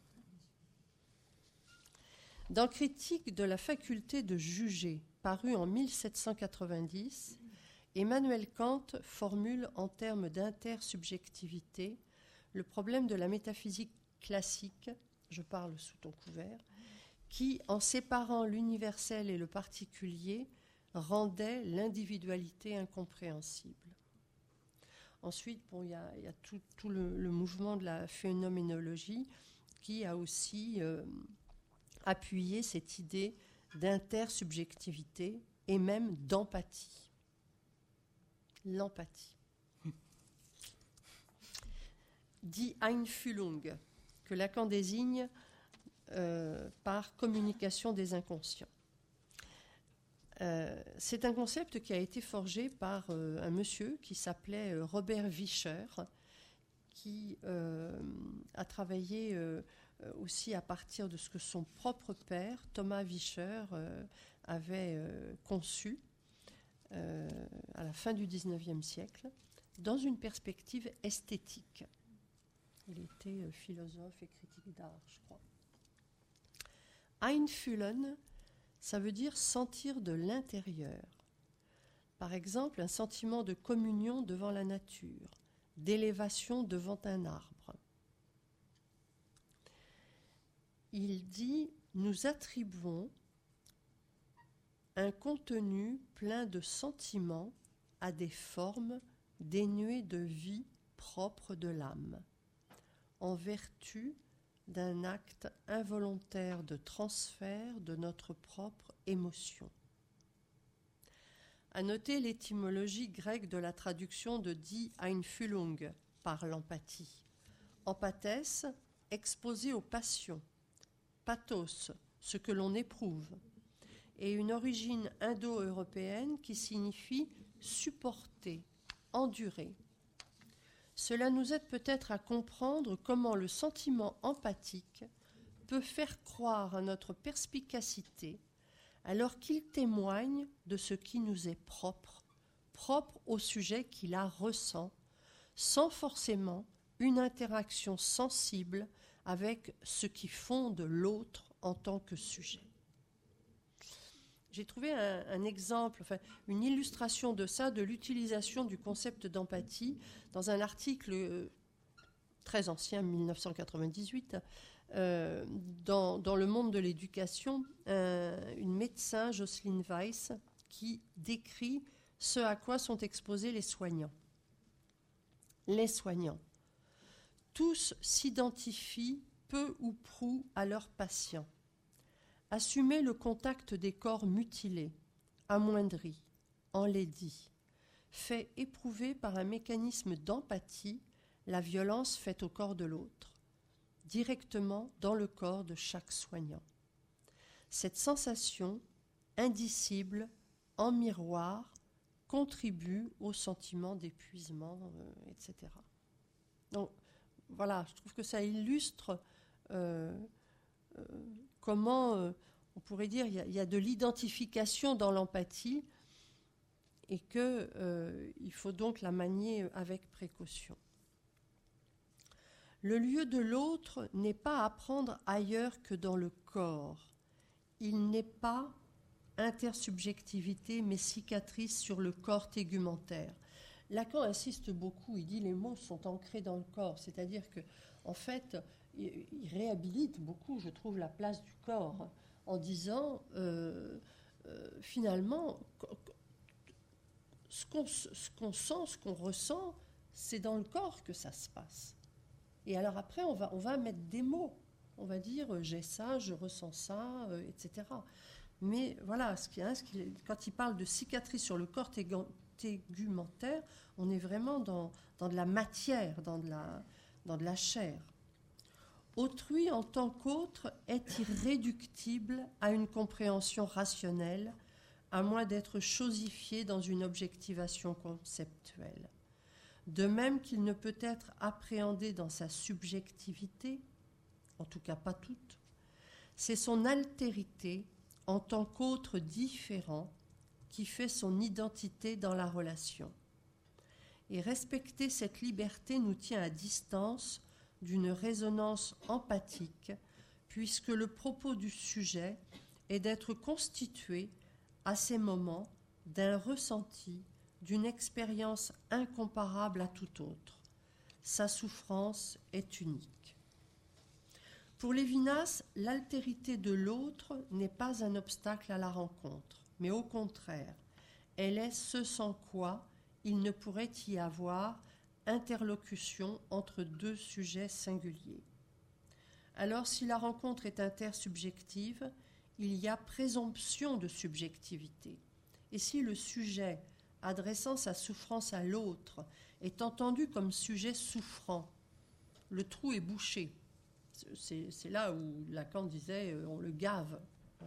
Dans Critique de la faculté de juger, paru en 1790, Emmanuel Kant formule en termes d'intersubjectivité le problème de la métaphysique classique, je parle sous ton couvert, qui, en séparant l'universel et le particulier, rendait l'individualité incompréhensible. Ensuite, il y a tout le mouvement de la phénoménologie qui a aussi appuyé cette idée d'intersubjectivité et même d'empathie. L'empathie. Dit Einfühlung, que Lacan désigne par communication des inconscients. C'est un concept qui a été forgé par un monsieur qui s'appelait Robert Vischer, qui a travaillé aussi à partir de ce que son propre père, Thomas Vischer, avait conçu à la fin du XIXe siècle, dans une perspective esthétique. Il était philosophe et critique d'art, je crois. Einfühlen, ça veut dire sentir de l'intérieur. Par exemple, un sentiment de communion devant la nature, d'élévation devant un arbre. Il dit: nous attribuons un contenu plein de sentiments a des formes dénuées de vie propre de l'âme, en vertu d'un acte involontaire de transfert de notre propre émotion. À noter l'étymologie grecque de la traduction de Die Einfühlung par l'empathie. Empathès, exposé aux passions. Pathos, ce que l'on éprouve. Et une origine indo-européenne qui signifie supporter, endurer. Cela nous aide peut-être à comprendre comment le sentiment empathique peut faire croire à notre perspicacité alors qu'il témoigne de ce qui nous est propre, propre au sujet qui la ressent, sans forcément une interaction sensible avec ce qui fonde l'autre en tant que sujet. J'ai trouvé un exemple, une illustration de ça, de l'utilisation du concept d'empathie dans un article très ancien, 1998, dans Le Monde de l'éducation, une médecin, Jocelyne Weiss, qui décrit ce à quoi sont exposés les soignants. Les soignants. Tous s'identifient peu ou prou à leurs patients. Assumer le contact des corps mutilés, amoindris, enlaidis, fait éprouver par un mécanisme d'empathie la violence faite au corps de l'autre, directement dans le corps de chaque soignant. Cette sensation, indicible, en miroir, contribue au sentiment d'épuisement, etc. Donc, voilà, je trouve que ça illustre comment, on pourrait dire, il y a de l'identification dans l'empathie et qu'il faut donc la manier avec précaution. Le lieu de l'autre n'est pas à prendre ailleurs que dans le corps. Il n'est pas intersubjectivité, mais cicatrice sur le corps tégumentaire. Lacan insiste beaucoup, il dit les mots sont ancrés dans le corps, c'est-à-dire que, en fait, il réhabilite beaucoup, je trouve, la place du corps, en disant, finalement, ce qu'on sent, ce qu'on ressent, c'est dans le corps que ça se passe. Et alors après, on va mettre des mots, on va dire, j'ai ça, je ressens ça, etc. Mais voilà, quand il parle de cicatrice sur le corps tégumentaire, on est vraiment dans de la matière, dans de la chair. Autrui en tant qu'autre est irréductible à une compréhension rationnelle, à moins d'être chosifié dans une objectivation conceptuelle. De même qu'il ne peut être appréhendé dans sa subjectivité, en tout cas pas toute, c'est son altérité en tant qu'autre différent qui fait son identité dans la relation. Et respecter cette liberté nous tient à distance d'une résonance empathique, puisque le propos du sujet est d'être constitué, à ces moments, d'un ressenti, d'une expérience incomparable à tout autre. Sa souffrance est unique. Pour Lévinas, l'altérité de l'autre n'est pas un obstacle à la rencontre, mais au contraire, elle est ce sans quoi il ne pourrait y avoir interlocution entre deux sujets singuliers. Alors, si la rencontre est intersubjective, il y a présomption de subjectivité. Et si le sujet, adressant sa souffrance à l'autre, est entendu comme sujet souffrant, le trou est bouché. C'est là où Lacan disait on le gave.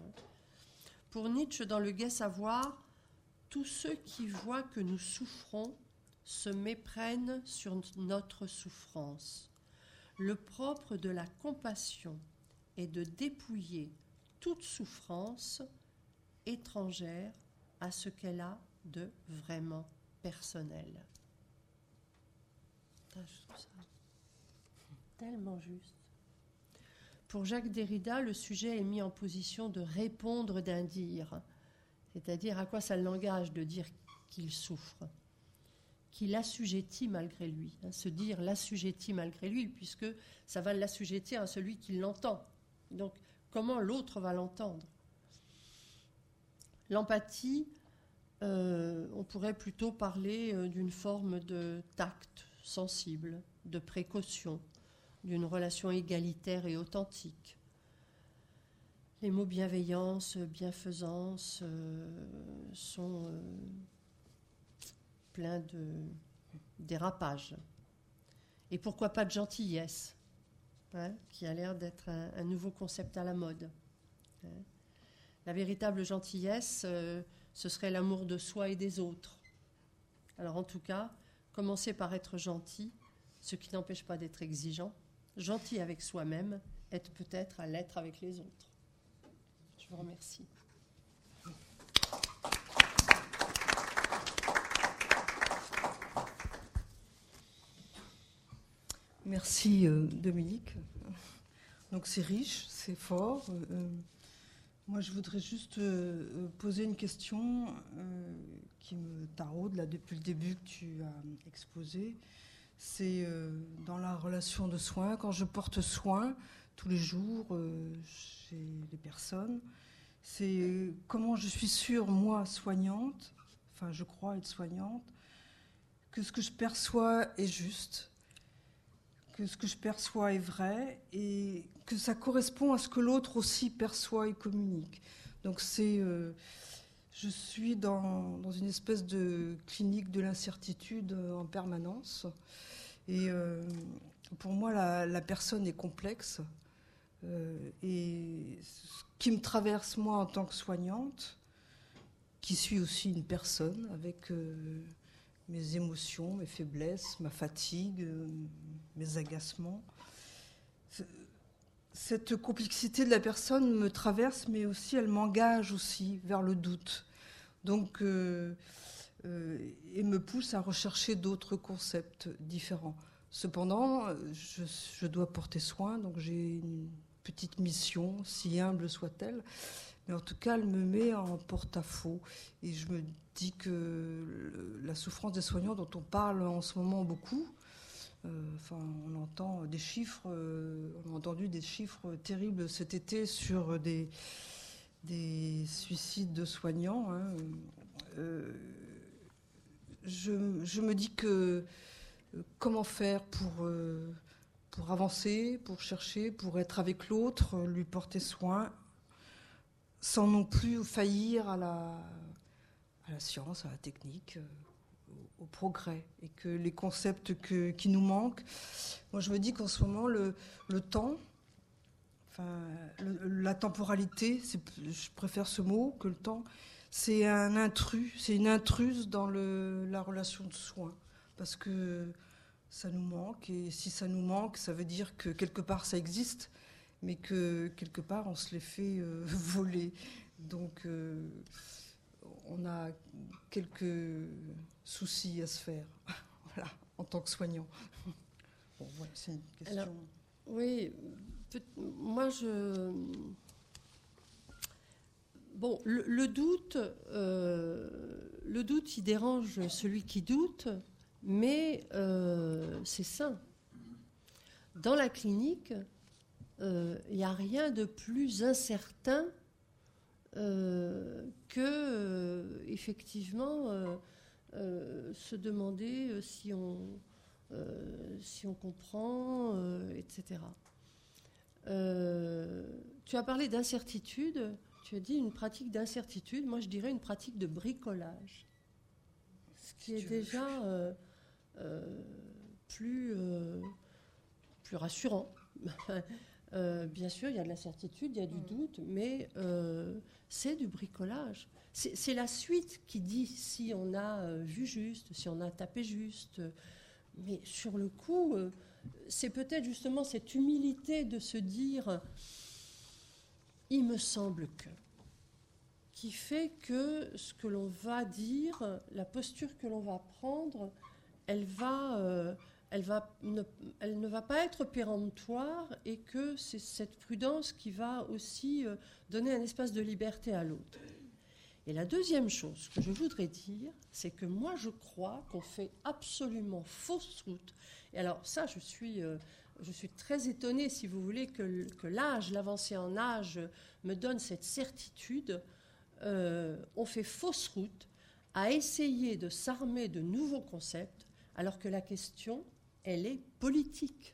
Pour Nietzsche, dans Le Gai Savoir, tous ceux qui voient que nous souffrons se méprennent sur notre souffrance. Le propre de la compassion est de dépouiller toute souffrance étrangère à ce qu'elle a de vraiment personnel. Je trouve ça tellement juste. Pour Jacques Derrida, le sujet est mis en position de répondre d'un dire, c'est-à-dire à quoi ça l'engage de dire qu'il souffre, qu'il assujettit malgré lui. Ce dire l'assujettit malgré lui, puisque ça va l'assujettir à celui qui l'entend. Donc, comment l'autre va l'entendre ? L'empathie, on pourrait plutôt parler d'une forme de tact sensible, de précaution, d'une relation égalitaire et authentique. Les mots bienveillance, bienfaisance sont pleins de dérapages. Et pourquoi pas de gentillesse, qui a l'air d'être un nouveau concept à la mode. La véritable gentillesse, ce serait l'amour de soi et des autres. Alors en tout cas, commencer par être gentil, ce qui n'empêche pas d'être exigeant, gentil avec soi-même, aide peut-être à l'être avec les autres. Je vous remercie. Merci Dominique. Donc c'est riche, c'est fort. Moi je voudrais juste poser une question qui me taraude là depuis le début que tu as exposé. C'est dans la relation de soins, quand je porte soin tous les jours chez les personnes, c'est comment je suis sûre, moi soignante, enfin je crois être soignante, que ce que je perçois est juste, que ce que je perçois est vrai et que ça correspond à ce que l'autre aussi perçoit et communique. Donc je suis dans une espèce de clinique de l'incertitude en permanence. Et pour moi, la personne est complexe. Et ce qui me traverse, moi, en tant que soignante, qui suis aussi une personne avec mes émotions, mes faiblesses, ma fatigue, mes agacements. Cette complexité de la personne me traverse, mais aussi elle m'engage aussi vers le doute. Donc, et me pousse à rechercher d'autres concepts différents. Cependant, je dois porter soin, donc j'ai une petite mission, si humble soit-elle, mais en tout cas, elle me met en porte-à-faux. Et je me dis que la souffrance des soignants, dont on parle en ce moment beaucoup, on entend des chiffres, on a entendu des chiffres terribles cet été sur des suicides de soignants. Je me dis que comment faire pour avancer, pour chercher, pour être avec l'autre, lui porter soin, sans non plus faillir à la science, à la technique, au progrès, et que les concepts qui nous manquent. Moi, je me dis qu'en ce moment, le temps, la temporalité, je préfère ce mot que le temps, c'est une intruse dans la relation de soins, parce que ça nous manque, et si ça nous manque, ça veut dire que quelque part ça existe, mais que quelque part on se les fait voler. Donc on a quelques soucis à se faire, voilà, en tant que soignant. Bon, voilà, c'est une question. Alors, oui, moi bon, le doute, il dérange celui qui doute, mais c'est sain. Dans la clinique, il n'y a rien de plus incertain que, effectivement, se demander si on comprend, etc. Tu as parlé d'incertitude, tu as dit une pratique d'incertitude, moi je dirais une pratique de bricolage, ce qui est déjà plus rassurant. Bien sûr, il y a de l'incertitude, il y a du doute, mais c'est du bricolage. C'est la suite qui dit si on a vu juste, si on a tapé juste. Mais sur le coup, c'est peut-être justement cette humilité de se dire « il me semble que », qui fait que ce que l'on va dire, la posture que l'on va prendre, elle ne va pas être péremptoire, et que c'est cette prudence qui va aussi donner un espace de liberté à l'autre. Et la deuxième chose que je voudrais dire, c'est que moi je crois qu'on fait absolument fausse route. Et alors ça, je suis très étonnée, si vous voulez, que l'âge, l'avancée en âge me donne cette certitude. on fait fausse route à essayer de s'armer de nouveaux concepts, alors que la question, elle est politique.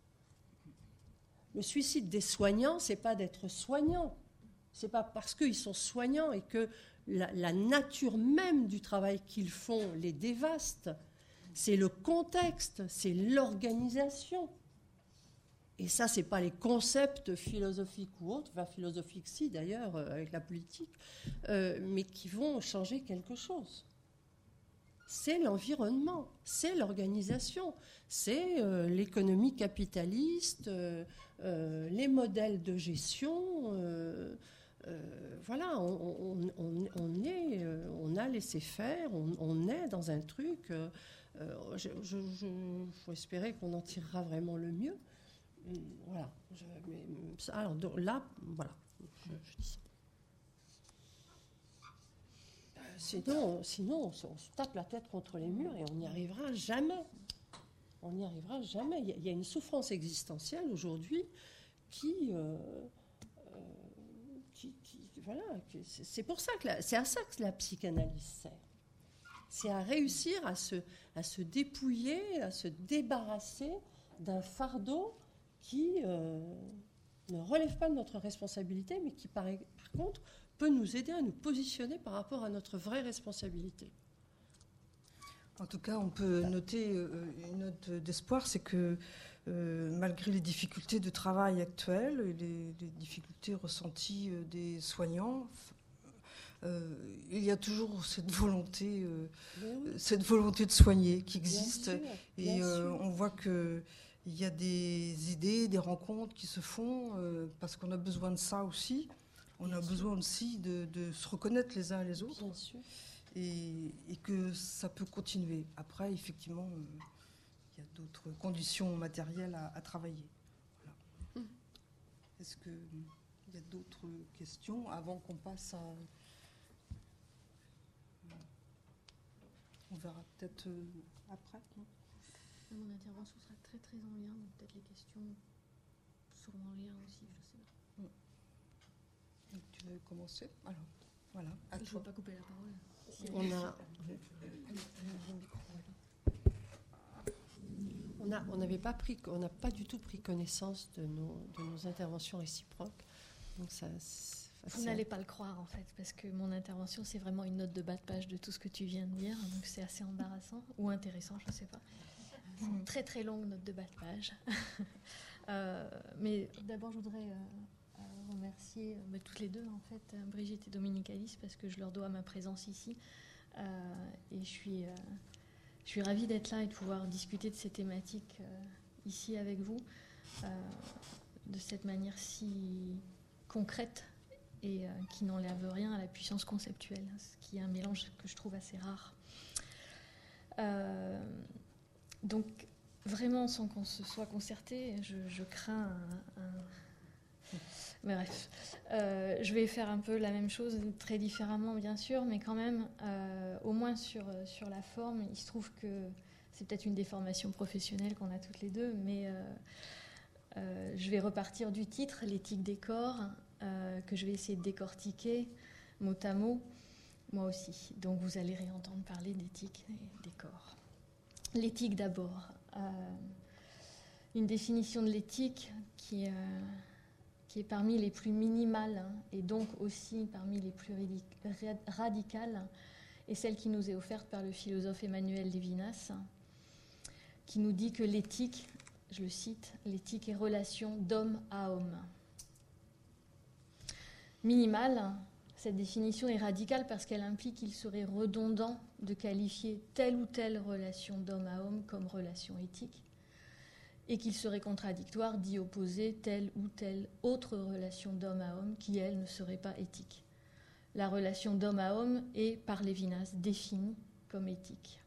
Le suicide des soignants, c'est pas d'être soignant. C'est pas parce qu'ils sont soignants et que la nature même du travail qu'ils font les dévaste. C'est le contexte, c'est l'organisation. Et ça, c'est pas les concepts philosophiques ou autres, enfin philosophiques si d'ailleurs, avec la politique, mais qui vont changer quelque chose. C'est l'environnement, c'est l'organisation, c'est l'économie capitaliste, les modèles de gestion. Voilà, on a laissé faire, on est dans un truc. Faut espérer qu'on en tirera vraiment le mieux. Voilà. Alors là, voilà. Je dis ça. Sinon, on se tape la tête contre les murs et on n'y arrivera jamais. On n'y arrivera jamais. Il y a une souffrance existentielle aujourd'hui voilà, c'est pour ça que c'est à ça que la psychanalyse sert. C'est à réussir à se dépouiller, à se débarrasser d'un fardeau qui ne relève pas de notre responsabilité, mais qui, par contre, peut nous aider à nous positionner par rapport à notre vraie responsabilité. En tout cas, on peut noter une note d'espoir, c'est que malgré les difficultés de travail actuelles et les difficultés ressenties des soignants, il y a toujours cette volonté de soigner qui existe. Bien sûr. On voit qu'il y a des idées, des rencontres qui se font parce qu'on a besoin de ça aussi. On a besoin aussi de se reconnaître les uns et les autres. Bien sûr. Et que ça peut continuer. Après, effectivement, il y a d'autres conditions matérielles à travailler. Voilà. Est-ce qu'il y a d'autres questions avant qu'on passe à... On verra peut-être après. Non ? Mon intervention sera très très en lien, donc peut-être les questions seront en lien aussi, je sais pas. Donc, tu veux commencer ? Alors, voilà. Je ne veux pas couper la parole. On n'a pas du tout pris connaissance de nos interventions réciproques. Donc vous n'allez pas le croire en fait, parce que mon intervention c'est vraiment une note de bas de page de tout ce que tu viens de dire, donc c'est assez embarrassant ou intéressant, je ne sais pas. C'est une très très longue note de bas de page. Mais d'abord je voudrais remercier toutes les deux en fait, Brigitte et Dominique Alice, parce que je leur dois ma présence ici. Et je suis ravie d'être là et de pouvoir discuter de ces thématiques ici avec vous, de cette manière si concrète et qui n'enlève rien à la puissance conceptuelle, ce qui est un mélange que je trouve assez rare. Donc, vraiment, sans qu'on se soit concerté, je crains Bref, je vais faire un peu la même chose, très différemment bien sûr, mais quand même, au moins sur la forme, il se trouve que c'est peut-être une déformation professionnelle qu'on a toutes les deux, mais je vais repartir du titre, l'éthique des corps, que je vais essayer de décortiquer mot à mot, moi aussi. Donc vous allez réentendre parler d'éthique et des corps. L'éthique d'abord. Une définition de l'éthique qui est parmi les plus minimales et donc aussi parmi les plus radicales, est celle qui nous est offerte par le philosophe Emmanuel Levinas, qui nous dit que l'éthique, je le cite, l'éthique est relation d'homme à homme. Minimale, cette définition est radicale parce qu'elle implique qu'il serait redondant de qualifier telle ou telle relation d'homme à homme comme relation éthique, et qu'il serait contradictoire d'y opposer telle ou telle autre relation d'homme à homme qui, elle, ne serait pas éthique. La relation d'homme à homme est, par Lévinas, définie comme éthique.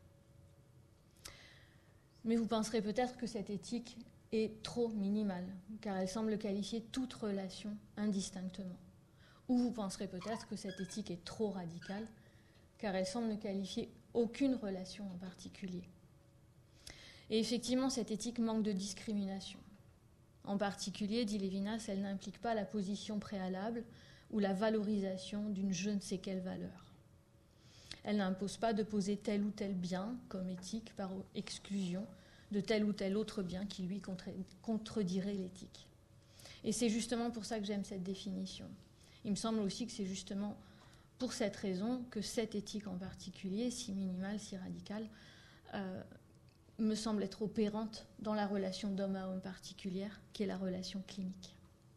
Mais vous penserez peut-être que cette éthique est trop minimale, car elle semble qualifier toute relation indistinctement. Ou vous penserez peut-être que cette éthique est trop radicale, car elle semble ne qualifier aucune relation en particulier. Et effectivement, cette éthique manque de discrimination. En particulier, dit Lévinas, elle n'implique pas la position préalable ou la valorisation d'une je ne sais quelle valeur. Elle n'impose pas de poser tel ou tel bien comme éthique par exclusion de tel ou tel autre bien qui lui contredirait l'éthique. Et c'est justement pour ça que j'aime cette définition. Il me semble aussi que c'est justement pour cette raison que cette éthique en particulier, si minimale, si radicale, me semble être opérante dans la relation d'homme à homme particulière, qui est la relation clinique.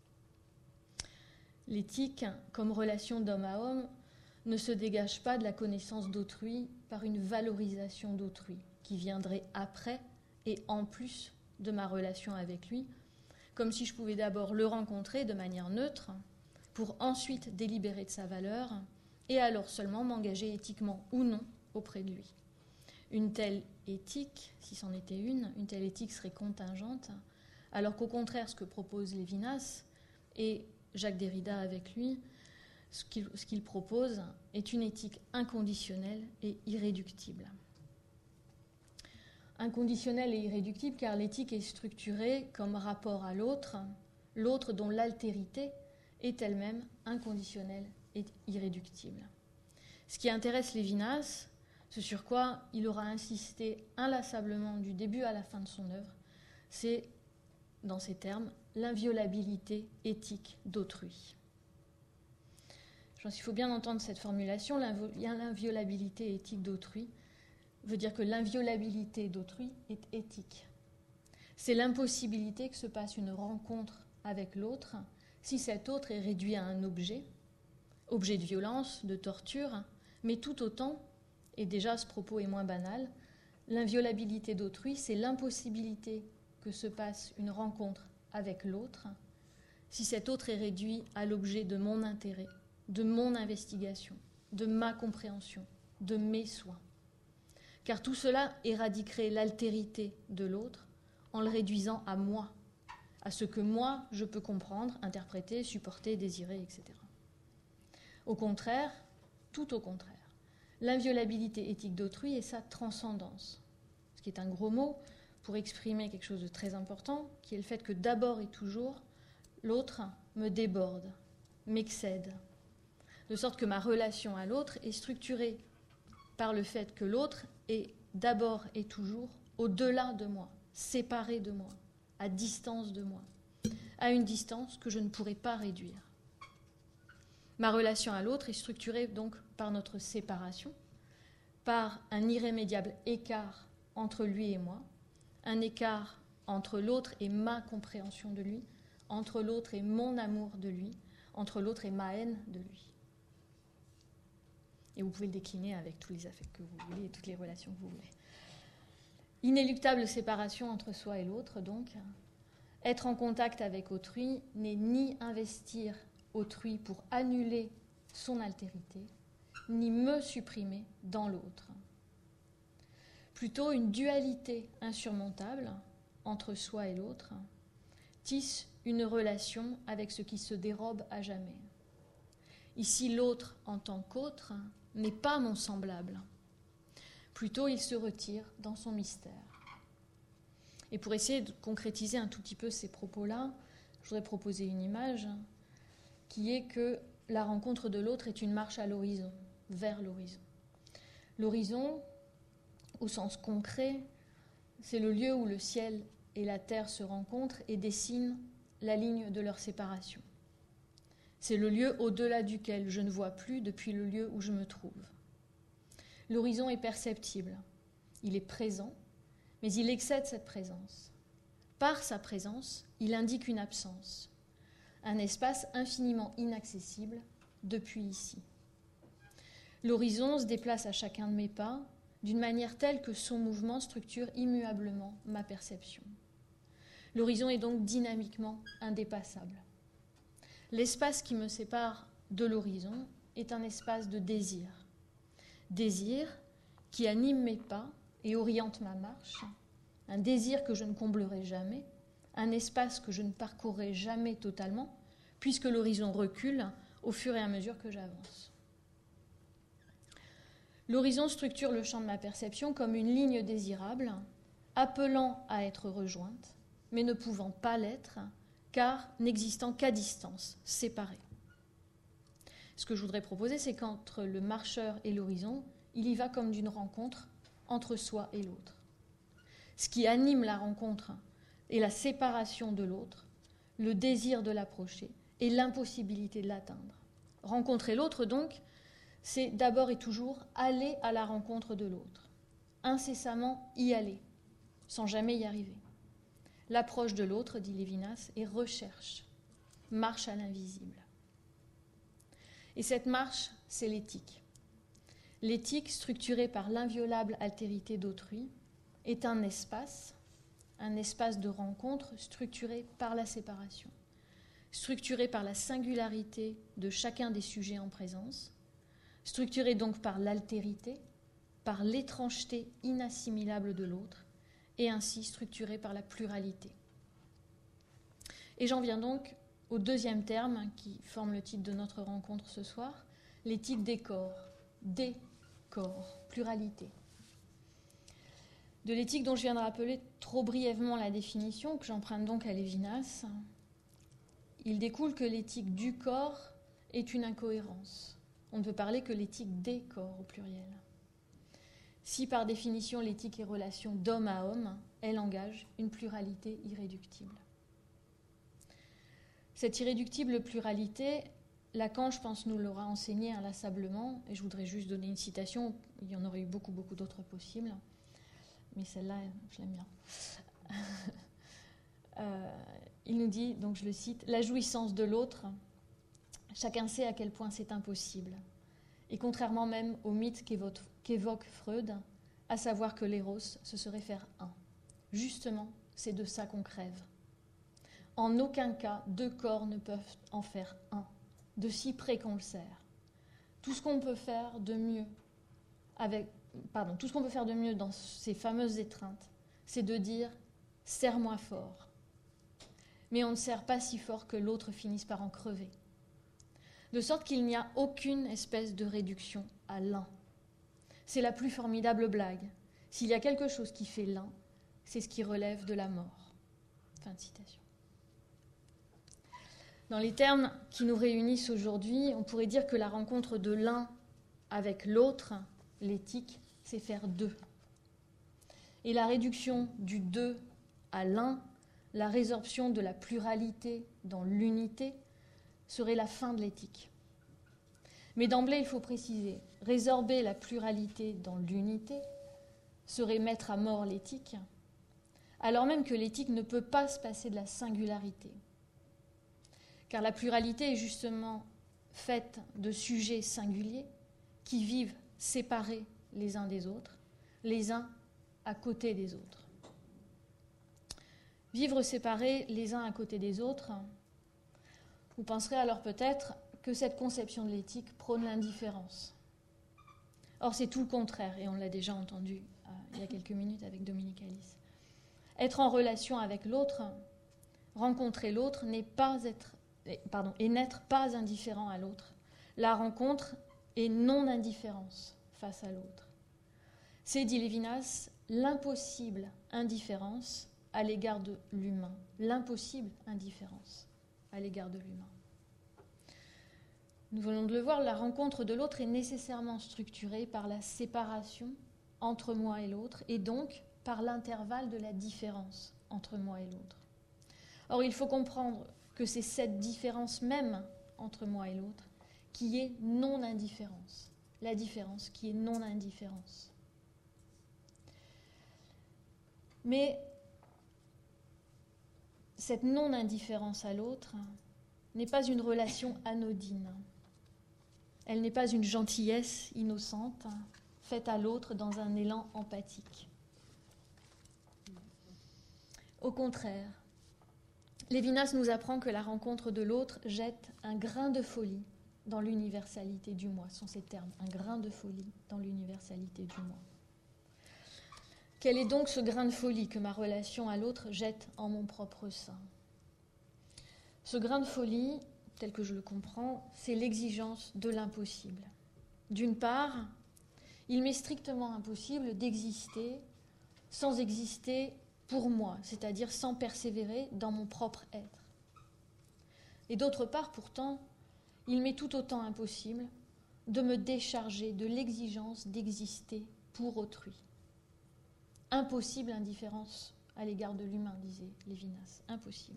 L'éthique, comme relation d'homme à homme, ne se dégage pas de la connaissance d'autrui par une valorisation d'autrui, qui viendrait après et en plus de ma relation avec lui, comme si je pouvais d'abord le rencontrer de manière neutre, pour ensuite délibérer de sa valeur, et alors seulement m'engager éthiquement ou non auprès de lui. Une telle éthique, si c'en était une telle éthique serait contingente, alors qu'au contraire, ce que propose Lévinas, et Jacques Derrida avec lui, ce qu'il propose est une éthique inconditionnelle et irréductible. Inconditionnelle et irréductible car l'éthique est structurée comme rapport à l'autre, l'autre dont l'altérité est elle-même inconditionnelle et irréductible. Ce qui intéresse Lévinas, ce sur quoi il aura insisté inlassablement du début à la fin de son œuvre, c'est, dans ces termes, l'inviolabilité éthique d'autrui. Je pense qu'il faut bien entendre cette formulation, l'inviolabilité éthique d'autrui veut dire que l'inviolabilité d'autrui est éthique. C'est l'impossibilité que se passe une rencontre avec l'autre si cet autre est réduit à un objet de violence, de torture, mais tout autant, et déjà ce propos est moins banal, l'inviolabilité d'autrui, c'est l'impossibilité que se passe une rencontre avec l'autre si cet autre est réduit à l'objet de mon intérêt, de mon investigation, de ma compréhension, de mes soins. Car tout cela éradiquerait l'altérité de l'autre en le réduisant à moi, à ce que moi je peux comprendre, interpréter, supporter, désirer, etc. Au contraire, tout au contraire, l'inviolabilité éthique d'autrui est sa transcendance, ce qui est un gros mot pour exprimer quelque chose de très important, qui est le fait que d'abord et toujours, l'autre me déborde, m'excède, de sorte que ma relation à l'autre est structurée par le fait que l'autre est d'abord et toujours au-delà de moi, séparé de moi, à distance de moi, à une distance que je ne pourrais pas réduire. Ma relation à l'autre est structurée donc par notre séparation, par un irrémédiable écart entre lui et moi, un écart entre l'autre et ma compréhension de lui, entre l'autre et mon amour de lui, entre l'autre et ma haine de lui. Et vous pouvez le décliner avec tous les affects que vous voulez et toutes les relations que vous voulez. Inéluctable séparation entre soi et l'autre, donc. Être en contact avec autrui n'est ni investir autrui pour annuler son altérité, ni me supprimer dans l'autre. Plutôt une dualité insurmontable entre soi et l'autre tisse une relation avec ce qui se dérobe à jamais. Ici, l'autre en tant qu'autre n'est pas mon semblable. Plutôt, il se retire dans son mystère. Et pour essayer de concrétiser un tout petit peu ces propos-là, je voudrais proposer une image qui est que la rencontre de l'autre est une marche à l'horizon, vers l'horizon. L'horizon, au sens concret, c'est le lieu où le ciel et la terre se rencontrent et dessinent la ligne de leur séparation. C'est le lieu au-delà duquel je ne vois plus depuis le lieu où je me trouve. L'horizon est perceptible, il est présent, mais il excède cette présence. Par sa présence, il indique une absence, un espace infiniment inaccessible depuis ici. L'horizon se déplace à chacun de mes pas d'une manière telle que son mouvement structure immuablement ma perception. L'horizon est donc dynamiquement indépassable. L'espace qui me sépare de l'horizon est un espace de désir. Désir qui anime mes pas et oriente ma marche, un désir que je ne comblerai jamais, un espace que je ne parcourrai jamais totalement, puisque l'horizon recule au fur et à mesure que j'avance. L'horizon structure le champ de ma perception comme une ligne désirable, appelant à être rejointe, mais ne pouvant pas l'être, car n'existant qu'à distance, séparée. Ce que je voudrais proposer, c'est qu'entre le marcheur et l'horizon, il y va comme d'une rencontre entre soi et l'autre. Ce qui anime la rencontre est la séparation de l'autre, le désir de l'approcher et l'impossibilité de l'atteindre. Rencontrer l'autre, donc, c'est d'abord et toujours aller à la rencontre de l'autre, incessamment y aller, sans jamais y arriver. L'approche de l'autre, dit Lévinas, est recherche, marche à l'invisible. Et cette marche, c'est l'éthique. L'éthique, structurée par l'inviolable altérité d'autrui, est un espace de rencontre structuré par la séparation, structuré par la singularité de chacun des sujets en présence, structuré donc par l'altérité, par l'étrangeté inassimilable de l'autre, et ainsi structuré par la pluralité. Et j'en viens donc au deuxième terme qui forme le titre de notre rencontre ce soir, l'éthique des corps, pluralité. De l'éthique dont je viens de rappeler trop brièvement la définition, que j'emprunte donc à Lévinas, il découle que l'éthique du corps est une incohérence. On ne peut parler que l'éthique des corps au pluriel. Si par définition l'éthique est relation d'homme à homme, elle engage une pluralité irréductible. Cette irréductible pluralité, Lacan, je pense, nous l'aura enseigné inlassablement, et je voudrais juste donner une citation, il y en aurait eu beaucoup d'autres possibles, mais celle-là, je l'aime bien. Il nous dit, donc je le cite, « La jouissance de l'autre, chacun sait à quel point c'est impossible. Et contrairement même au mythe qu'évoque Freud, à savoir que l'éros, ce serait faire un. Justement, c'est de ça qu'on crève. En aucun cas, deux corps ne peuvent en faire un, de si près qu'on le serre. Tout ce qu'on peut faire de mieux dans ces fameuses étreintes, c'est de dire « serre-moi fort ». Mais on ne serre pas si fort que l'autre finisse par en crever. De sorte qu'il n'y a aucune espèce de réduction à l'un. C'est la plus formidable blague. S'il y a quelque chose qui fait l'un, c'est ce qui relève de la mort. Fin de citation. Dans les termes qui nous réunissent aujourd'hui, on pourrait dire que la rencontre de l'un avec l'autre, l'éthique, c'est faire deux. Et la réduction du deux à l'un, la résorption de la pluralité dans l'unité, serait la fin de l'éthique. Mais d'emblée, il faut préciser, résorber la pluralité dans l'unité serait mettre à mort l'éthique, alors même que l'éthique ne peut pas se passer de la singularité. Car la pluralité est justement faite de sujets singuliers qui vivent séparés les uns des autres, les uns à côté des autres. Vivre séparés les uns à côté des autres, vous penserez alors peut-être que cette conception de l'éthique prône l'indifférence. Or, c'est tout le contraire, et on l'a déjà entendu il y a quelques minutes avec Dominique Alice. Être en relation avec l'autre, rencontrer l'autre, et n'être pas indifférent à l'autre. La rencontre est non-indifférence face à l'autre. C'est, dit Lévinas, l'impossible indifférence à l'égard de l'humain. L'impossible indifférence à l'égard de l'humain. Nous venons de le voir, la rencontre de l'autre est nécessairement structurée par la séparation entre moi et l'autre, et donc par l'intervalle de la différence entre moi et l'autre. Or, il faut comprendre que c'est cette différence même entre moi et l'autre qui est non-indifférence, la différence qui est non-indifférence. Mais cette non-indifférence à l'autre n'est pas une relation anodine. Elle n'est pas une gentillesse innocente faite à l'autre dans un élan empathique. Au contraire, Lévinas nous apprend que la rencontre de l'autre jette un grain de folie dans l'universalité du moi. Ce sont ces termes, un grain de folie dans l'universalité du moi. Quel est donc ce grain de folie que ma relation à l'autre jette en mon propre sein ? Ce grain de folie, tel que je le comprends, c'est l'exigence de l'impossible. D'une part, il m'est strictement impossible d'exister sans exister pour moi, c'est-à-dire sans persévérer dans mon propre être. Et d'autre part, pourtant, il m'est tout autant impossible de me décharger de l'exigence d'exister pour autrui. Impossible indifférence à l'égard de l'humain, disait Lévinas. Impossible.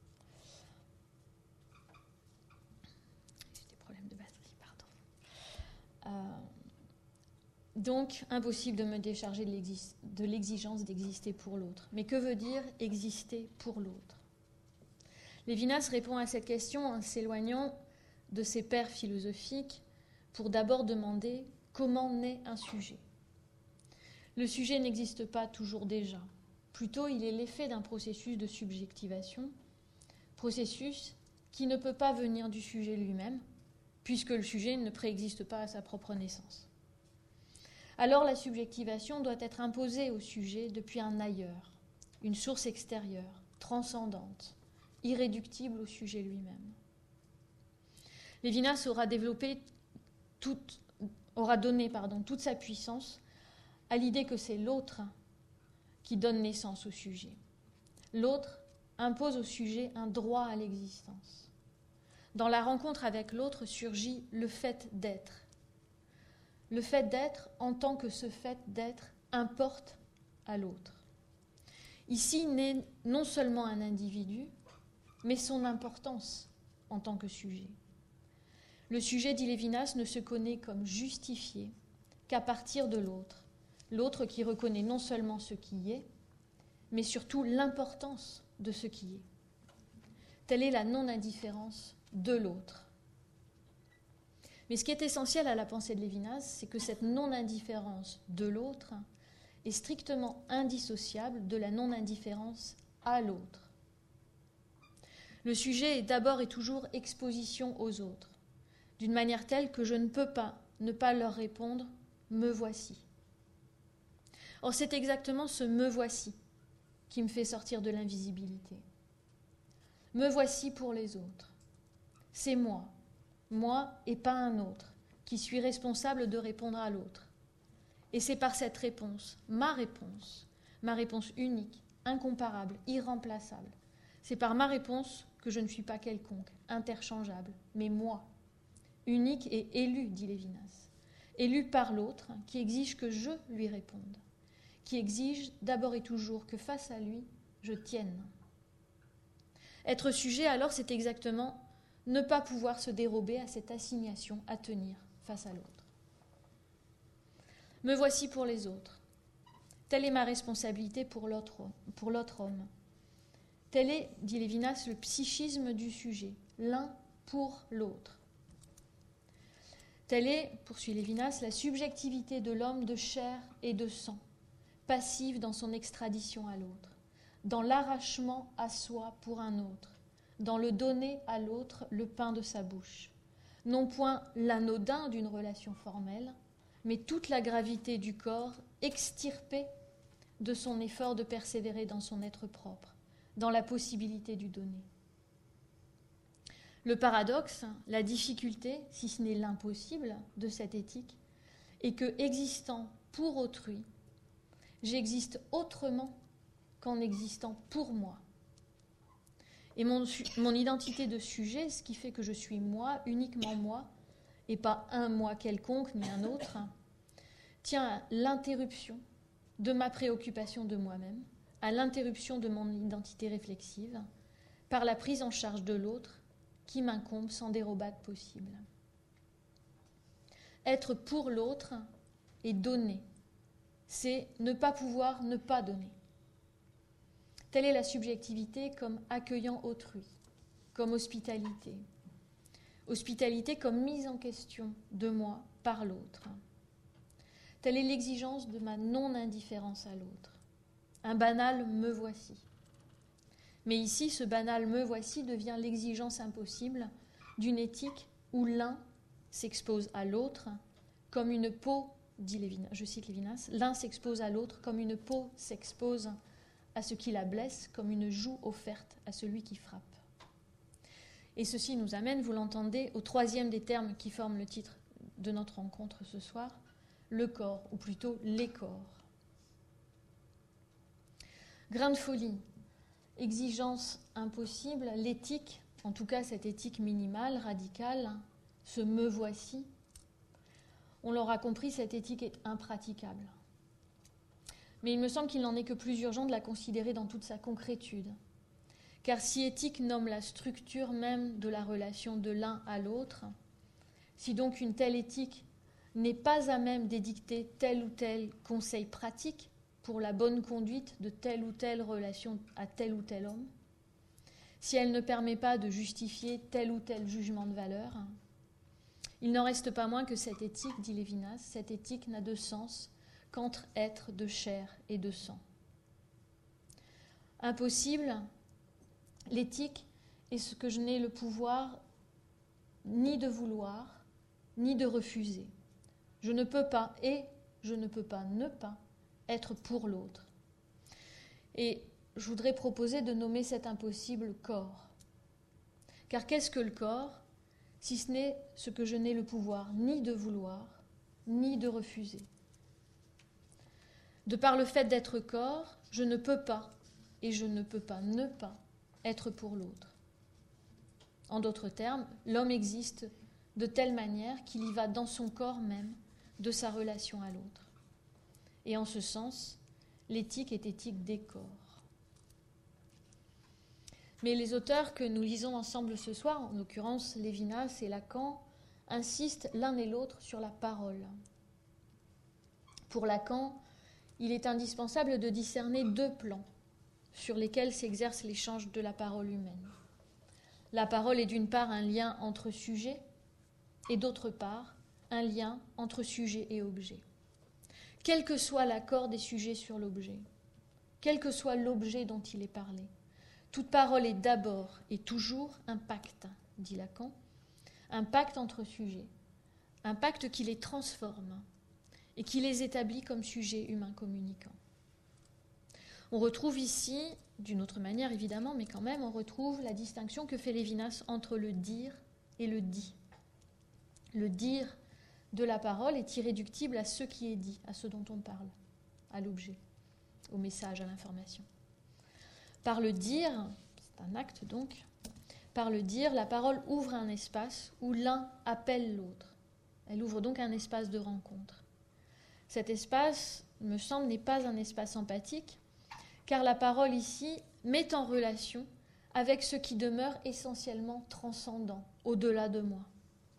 J'ai des problèmes de batterie, pardon. Donc, impossible de me décharger de l'exigence d'exister pour l'autre. Mais que veut dire exister pour l'autre ? Lévinas répond à cette question en s'éloignant de ses pairs philosophiques pour d'abord demander comment naît un sujet. Le sujet n'existe pas toujours déjà. Plutôt, il est l'effet d'un processus de subjectivation, processus qui ne peut pas venir du sujet lui-même, puisque le sujet ne préexiste pas à sa propre naissance. Alors la subjectivation doit être imposée au sujet depuis un ailleurs, une source extérieure, transcendante, irréductible au sujet lui-même. Lévinas aura donné toute sa puissance à l'idée que c'est l'autre qui donne naissance au sujet. L'autre impose au sujet un droit à l'existence. Dans la rencontre avec l'autre surgit le fait d'être. Le fait d'être en tant que ce fait d'être importe à l'autre. Ici naît non seulement un individu, mais son importance en tant que sujet. Le sujet, dit Lévinas, ne se connaît comme justifié qu'à partir de l'autre, l'autre qui reconnaît non seulement ce qui est, mais surtout l'importance de ce qui est. Telle est la non-indifférence de l'autre. Mais ce qui est essentiel à la pensée de Lévinas, c'est que cette non-indifférence de l'autre est strictement indissociable de la non-indifférence à l'autre. Le sujet est d'abord et toujours exposition aux autres, d'une manière telle que je ne peux pas ne pas leur répondre « me voici ». Or, c'est exactement ce « me voici » qui me fait sortir de l'invisibilité. Me voici pour les autres. C'est moi et pas un autre, qui suis responsable de répondre à l'autre. Et c'est par cette réponse ma réponse unique, incomparable, irremplaçable. C'est par ma réponse que je ne suis pas quelconque, interchangeable, mais moi, unique et élu, dit Lévinas. Élu par l'autre, qui exige que je lui réponde, qui exige d'abord et toujours que face à lui, je tienne. Être sujet, alors, c'est exactement ne pas pouvoir se dérober à cette assignation à tenir face à l'autre. Me voici pour les autres. Telle est ma responsabilité pour l'autre homme. Tel est, dit Lévinas, le psychisme du sujet, l'un pour l'autre. Telle est, poursuit Lévinas, la subjectivité de l'homme de chair et de sang, passive dans son extradition à l'autre, dans l'arrachement à soi pour un autre, dans le donner à l'autre le pain de sa bouche. Non point l'anodin d'une relation formelle, mais toute la gravité du corps extirpée de son effort de persévérer dans son être propre, dans la possibilité du donner. Le paradoxe, la difficulté, si ce n'est l'impossible de cette éthique, est que, existant pour autrui, j'existe autrement qu'en existant pour moi. Et mon identité de sujet, ce qui fait que je suis moi, uniquement moi, et pas un moi quelconque, mais un autre, tient à l'interruption de ma préoccupation de moi-même, à l'interruption de mon identité réflexive, par la prise en charge de l'autre qui m'incombe sans dérobade possible. Être pour l'autre et donner, c'est ne pas pouvoir ne pas donner. Telle est la subjectivité comme accueillant autrui, comme hospitalité. Hospitalité comme mise en question de moi par l'autre. Telle est l'exigence de ma non-indifférence à l'autre. Un banal « me voici ». Mais ici, ce banal « me voici » devient l'exigence impossible d'une éthique où l'un s'expose à l'autre comme une peau, dit Lévinas, je cite Lévinas, l'un s'expose à l'autre comme une peau s'expose à ce qui la blesse, comme une joue offerte à celui qui frappe. Et ceci nous amène, vous l'entendez, au troisième des termes qui forment le titre de notre rencontre ce soir, le corps, ou plutôt les corps. Grain de folie, exigence impossible, l'éthique en tout cas cette éthique minimale, radicale, ce me voici, on l'aura compris, cette éthique est impraticable. Mais il me semble qu'il n'en est que plus urgent de la considérer dans toute sa concrétude. Car si éthique nomme la structure même de la relation de l'un à l'autre, si donc une telle éthique n'est pas à même d'édicter tel ou tel conseil pratique pour la bonne conduite de telle ou telle relation à tel ou tel homme, si elle ne permet pas de justifier tel ou tel jugement de valeur, il n'en reste pas moins que cette éthique, dit Lévinas, cette éthique n'a de sens qu'entre êtres de chair et de sang. Impossible, l'éthique est ce que je n'ai le pouvoir ni de vouloir, ni de refuser. Je ne peux pas et je ne peux pas ne pas être pour l'autre. Et je voudrais proposer de nommer cet impossible corps. Car qu'est-ce que le corps, si ce n'est ce que je n'ai le pouvoir ni de vouloir, ni de refuser? De par le fait d'être corps, je ne peux pas et je ne peux pas ne pas être pour l'autre. En d'autres termes, l'homme existe de telle manière qu'il y va dans son corps même de sa relation à l'autre. Et en ce sens, l'éthique est éthique des corps. Mais les auteurs que nous lisons ensemble ce soir, en l'occurrence Lévinas et Lacan, insistent l'un et l'autre sur la parole. Pour Lacan, il est indispensable de discerner deux plans sur lesquels s'exerce l'échange de la parole humaine. La parole est d'une part un lien entre sujets et d'autre part un lien entre sujet et objet. Quel que soit l'accord des sujets sur l'objet, quel que soit l'objet dont il est parlé, toute parole est d'abord et toujours un pacte, dit Lacan, un pacte entre sujets, un pacte qui les transforme et qui les établit comme sujets humains communicants. On retrouve ici, d'une autre manière évidemment, mais quand même, on retrouve la distinction que fait Lévinas entre le dire et le dit. Le dire de la parole est irréductible à ce qui est dit, à ce dont on parle, à l'objet, au message, à l'information. Par le dire, c'est un acte donc, par le dire, la parole ouvre un espace où l'un appelle l'autre. Elle ouvre donc un espace de rencontre. Cet espace, il me semble, n'est pas un espace empathique, car la parole ici met en relation avec ce qui demeure essentiellement transcendant, au-delà de moi.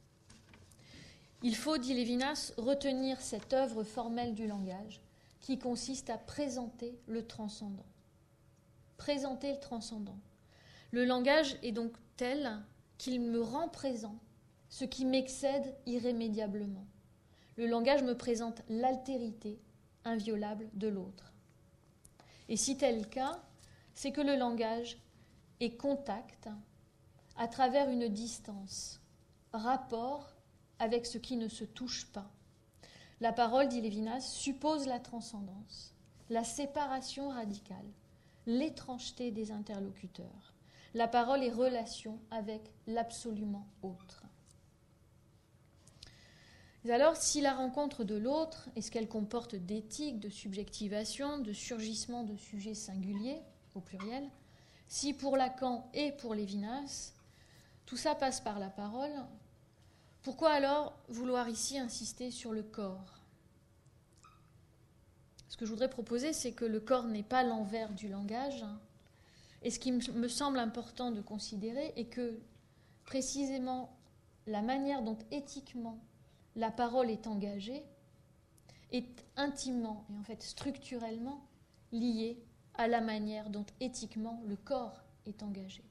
Il faut, dit Lévinas, retenir cette œuvre formelle du langage qui consiste à présenter le transcendant. Présenter le transcendant. Le langage est donc tel qu'il me rend présent ce qui m'excède irrémédiablement. Le langage me présente l'altérité inviolable de l'autre. Et si tel est le cas, c'est que le langage est contact à travers une distance, rapport avec ce qui ne se touche pas. La parole, dit Lévinas, suppose la transcendance, la séparation radicale, l'étrangeté des interlocuteurs. La parole est relation avec l'absolument autre. Et alors, si la rencontre de l'autre est ce qu'elle comporte d'éthique, de subjectivation, de surgissement de sujets singuliers, au pluriel, si pour Lacan et pour Lévinas, tout ça passe par la parole, pourquoi alors vouloir ici insister sur le corps? Ce que je voudrais proposer, c'est que le corps n'est pas l'envers du langage, et ce qui me semble important de considérer est que, précisément, la manière dont éthiquement la parole est engagée est intimement et en fait structurellement liée à la manière dont éthiquement le corps est engagé.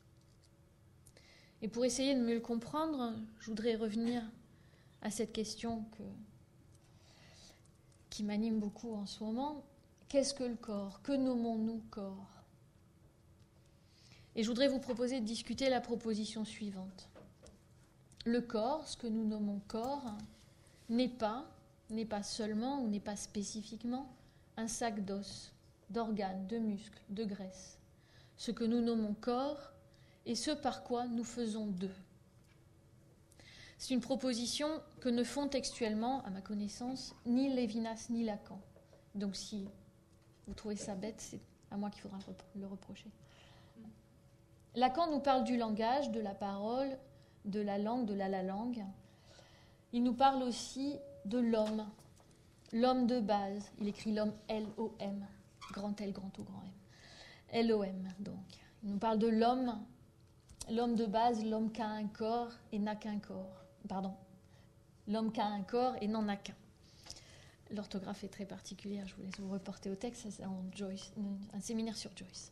Et pour essayer de mieux le comprendre, je voudrais revenir à cette question qui m'anime beaucoup en ce moment. Qu'est-ce que le corps? Que nommons-nous corps? Et je voudrais vous proposer de discuter la proposition suivante. Le corps, ce que nous nommons corps, n'est pas seulement ou n'est pas spécifiquement un sac d'os, d'organes, de muscles, de graisse. Ce que nous nommons corps est ce par quoi nous faisons d'eux. C'est une proposition que ne font textuellement, à ma connaissance, ni Lévinas ni Lacan. Donc si vous trouvez ça bête, c'est à moi qu'il faudra le reprocher. Lacan nous parle du langage, de la parole, de la langue, de la langue. Il nous parle aussi de l'homme, l'homme de base. Il écrit l'homme L-O-M, grand L, grand O, grand M. L-O-M, donc. Il nous parle de l'homme de base, l'homme qui a un corps et n'a qu'un corps. Pardon, l'homme qui a un corps et n'en a qu'un. L'orthographe est très particulière, je vous laisse vous reporter au texte, c'est un séminaire sur Joyce.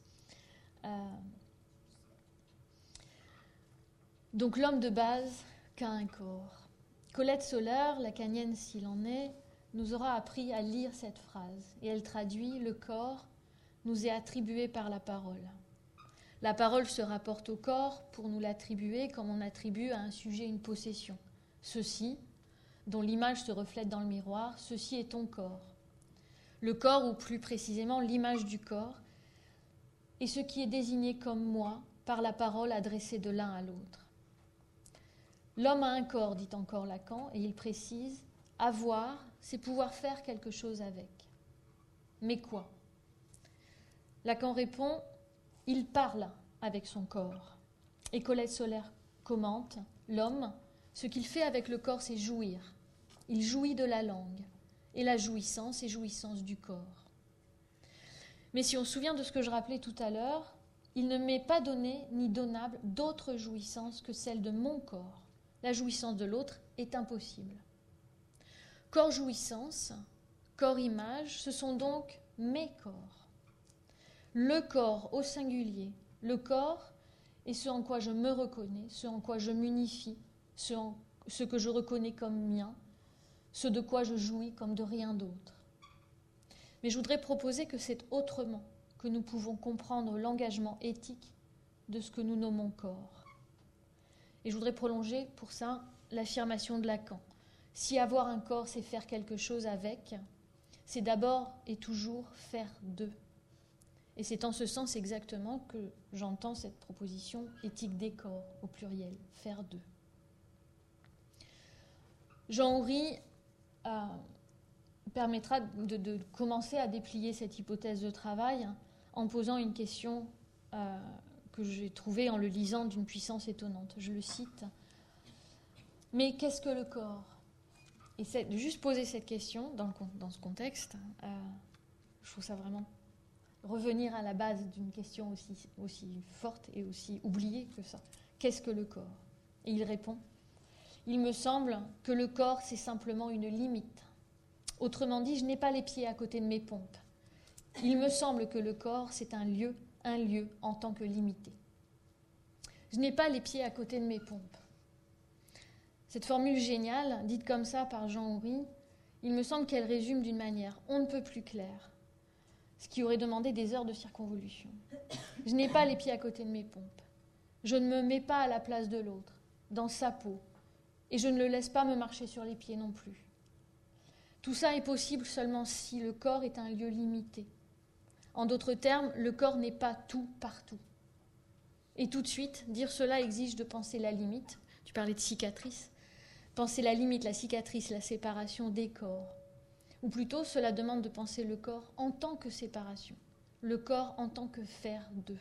Donc l'homme de base qui a un corps. Colette Soler, lacanienne s'il en est, nous aura appris à lire cette phrase, et elle traduit « Le corps nous est attribué par la parole ». La parole se rapporte au corps pour nous l'attribuer comme on attribue à un sujet une possession. Ceci, dont l'image se reflète dans le miroir, ceci est ton corps. Le corps, ou plus précisément l'image du corps, est ce qui est désigné comme moi par la parole adressée de l'un à l'autre. L'homme a un corps, dit encore Lacan, et il précise, avoir, c'est pouvoir faire quelque chose avec. Mais quoi ? Lacan répond, il parle avec son corps. Et Colette Soler commente, l'homme, ce qu'il fait avec le corps, c'est jouir. Il jouit de la langue. Et la jouissance est jouissance du corps. Mais si on se souvient de ce que je rappelais tout à l'heure, il ne m'est pas donné ni donnable d'autre jouissance que celle de mon corps. La jouissance de l'autre est impossible. Corps-jouissance, corps-image, ce sont donc mes corps. Le corps au singulier, le corps est ce en quoi je me reconnais, ce en quoi je m'unifie, ce que je reconnais comme mien, ce de quoi je jouis comme de rien d'autre. Mais je voudrais proposer que c'est autrement que nous pouvons comprendre l'engagement éthique de ce que nous nommons corps. Et je voudrais prolonger pour ça l'affirmation de Lacan. Si avoir un corps, c'est faire quelque chose avec, c'est d'abord et toujours faire d'eux. Et c'est en ce sens exactement que j'entends cette proposition éthique des corps, au pluriel, faire d'eux. Jean Houry permettra de commencer à déplier cette hypothèse de travail en posant une question que j'ai trouvée en le lisant d'une puissance étonnante. Je le cite. « Mais qu'est-ce que le corps ?» Et c'est de juste poser cette question dans ce contexte, je trouve ça vraiment revenir à la base d'une question aussi forte et aussi oubliée que ça. Qu'est-ce que le corps ? Et il répond, il me semble que le corps, c'est simplement une limite. Autrement dit, je n'ai pas les pieds à côté de mes pompes. Il me semble que le corps, c'est un lieu en tant que limité. Je n'ai pas les pieds à côté de mes pompes. Cette formule géniale, dite comme ça par Jean Houry, il me semble qu'elle résume d'une manière on ne peut plus claire, ce qui aurait demandé des heures de circonvolution. Je n'ai pas les pieds à côté de mes pompes. Je ne me mets pas à la place de l'autre, dans sa peau, et je ne le laisse pas me marcher sur les pieds non plus. Tout ça est possible seulement si le corps est un lieu limité. En d'autres termes, le corps n'est pas tout partout. Et tout de suite, dire cela exige de penser la limite. Tu parlais de cicatrice. Penser la limite, la cicatrice, la séparation des corps. Ou plutôt, cela demande de penser le corps en tant que séparation, le corps en tant que faire d'eux.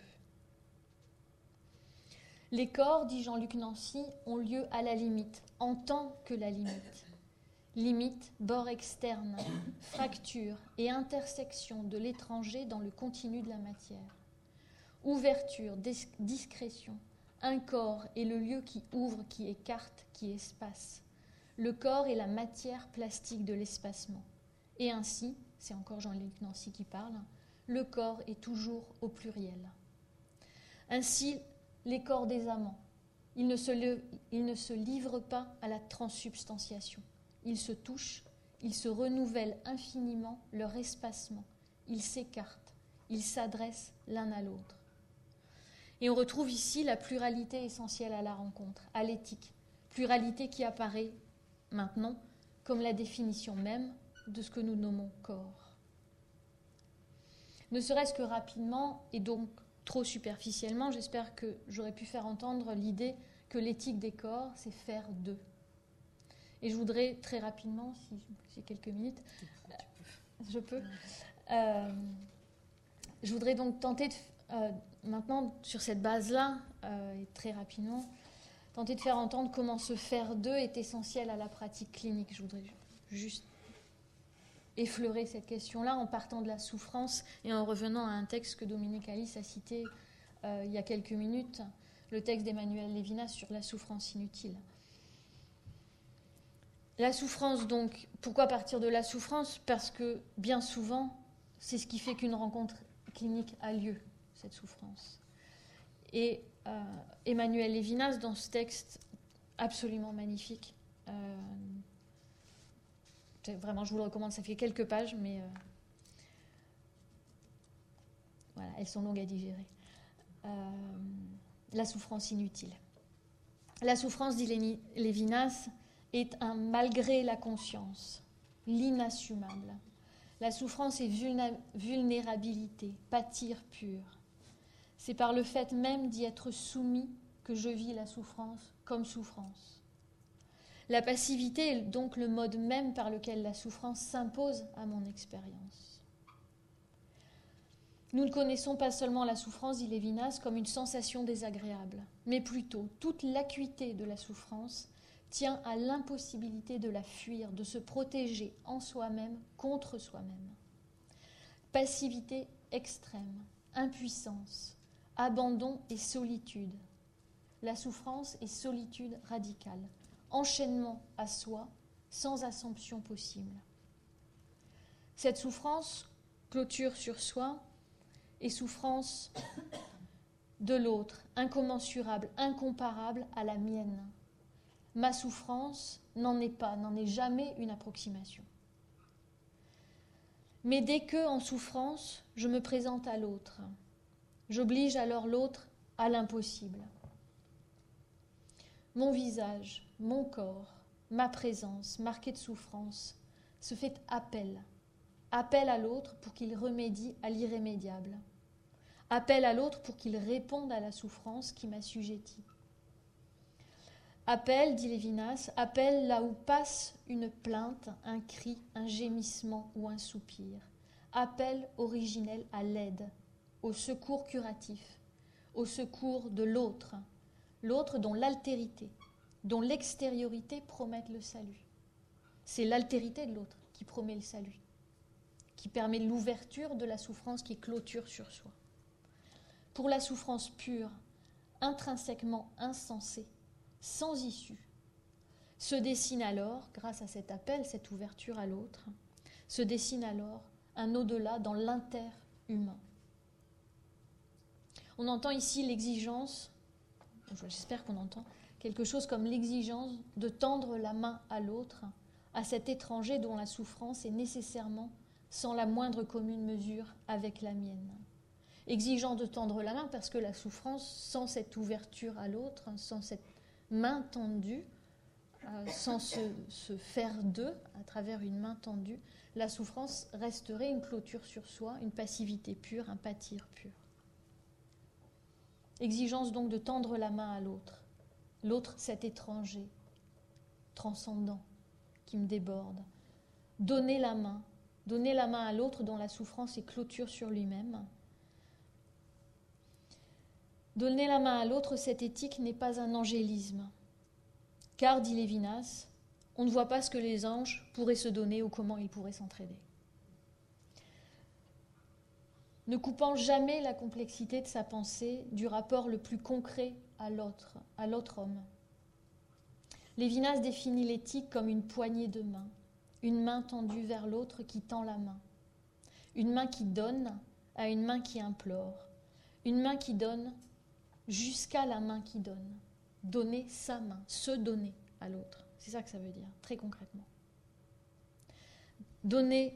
Les corps, dit Jean-Luc Nancy, ont lieu à la limite, en tant que la limite. Limite, bord externe, fracture et intersection de l'étranger dans le continu de la matière. Ouverture, discrétion, un corps est le lieu qui ouvre, qui écarte, qui espace. Le corps est la matière plastique de l'espacement. Et ainsi, c'est encore Jean-Luc Nancy qui parle, le corps est toujours au pluriel. Ainsi, les corps des amants, ils ne se livrent pas à la transsubstantiation. Ils se touchent, ils se renouvellent infiniment leur espacement, ils s'écartent, ils s'adressent l'un à l'autre. Et on retrouve ici la pluralité essentielle à la rencontre, à l'éthique, pluralité qui apparaît maintenant comme la définition même de ce que nous nommons corps. Ne serait-ce que rapidement, et donc trop superficiellement, j'espère que j'aurais pu faire entendre l'idée que l'éthique des corps, c'est faire d'eux. Et je voudrais très rapidement, si j'ai quelques minutes, je voudrais donc tenter maintenant, sur cette base-là, et très rapidement, tenter de faire entendre comment ce faire d'eux est essentiel à la pratique clinique. Je voudrais juste effleurer cette question-là en partant de la souffrance et en revenant à un texte que Dominique Alice a cité il y a quelques minutes, le texte d'Emmanuel Lévinas sur la souffrance inutile. La souffrance, donc, pourquoi partir de la souffrance? Parce que bien souvent, c'est ce qui fait qu'une rencontre clinique a lieu, cette souffrance. Et Emmanuel Lévinas, dans ce texte absolument magnifique, vraiment, je vous le recommande, ça fait quelques pages, mais voilà, elles sont longues à digérer. La souffrance inutile. La souffrance, dit Lévinas, est un malgré la conscience, l'inassumable. La souffrance est vulnérabilité, pâtir pur. C'est par le fait même d'y être soumis que je vis la souffrance comme souffrance. La passivité est donc le mode même par lequel la souffrance s'impose à mon expérience. Nous ne connaissons pas seulement la souffrance, dit Lévinas, comme une sensation désagréable, mais plutôt toute l'acuité de la souffrance tient à l'impossibilité de la fuir, de se protéger en soi-même contre soi-même. Passivité extrême, impuissance, abandon et solitude. La souffrance est solitude radicale, enchaînement à soi sans assomption possible. Cette souffrance, clôture sur soi, est souffrance de l'autre, incommensurable, incomparable à la mienne. Ma souffrance n'en est jamais une approximation. Mais dès que, en souffrance, je me présente à l'autre, j'oblige alors l'autre à l'impossible. Mon visage, mon corps, ma présence, marquée de souffrance, se fait appel à l'autre pour qu'il remédie à l'irrémédiable, appel à l'autre pour qu'il réponde à la souffrance qui m'assujettit. Appel, dit Lévinas, appel là où passe une plainte, un cri, un gémissement ou un soupir. Appel originel à l'aide, au secours curatif, au secours de l'autre, l'autre dont l'altérité, dont l'extériorité promettent le salut. C'est l'altérité de l'autre qui promet le salut, qui permet l'ouverture de la souffrance qui clôture sur soi. Pour la souffrance pure, intrinsèquement insensée, sans issue, se dessine alors, grâce à cet appel, cette ouverture à l'autre, se dessine alors un au-delà dans l'inter-humain. On entend ici l'exigence, j'espère qu'on entend, quelque chose comme l'exigence de tendre la main à l'autre, à cet étranger dont la souffrance est nécessairement sans la moindre commune mesure avec la mienne. Exigeant de tendre la main parce que la souffrance, sans cette ouverture à l'autre, sans cette main tendue, sans se faire d'eux à travers une main tendue, la souffrance resterait une clôture sur soi, une passivité pure, un pâtir pur. Exigence donc de tendre la main à l'autre, l'autre cet étranger, transcendant, qui me déborde. Donner la main à l'autre dont la souffrance est clôture sur lui-même. Donner la main à l'autre, cette éthique n'est pas un angélisme. Car, dit Lévinas, on ne voit pas ce que les anges pourraient se donner ou comment ils pourraient s'entraider. Ne coupant jamais la complexité de sa pensée du rapport le plus concret à l'autre homme. Lévinas définit l'éthique comme une poignée de main, une main tendue vers l'autre qui tend la main, une main qui donne à une main qui implore, une main qui donne jusqu'à la main qui donne. Donner sa main, se donner à l'autre. C'est ça que ça veut dire, très concrètement. Donner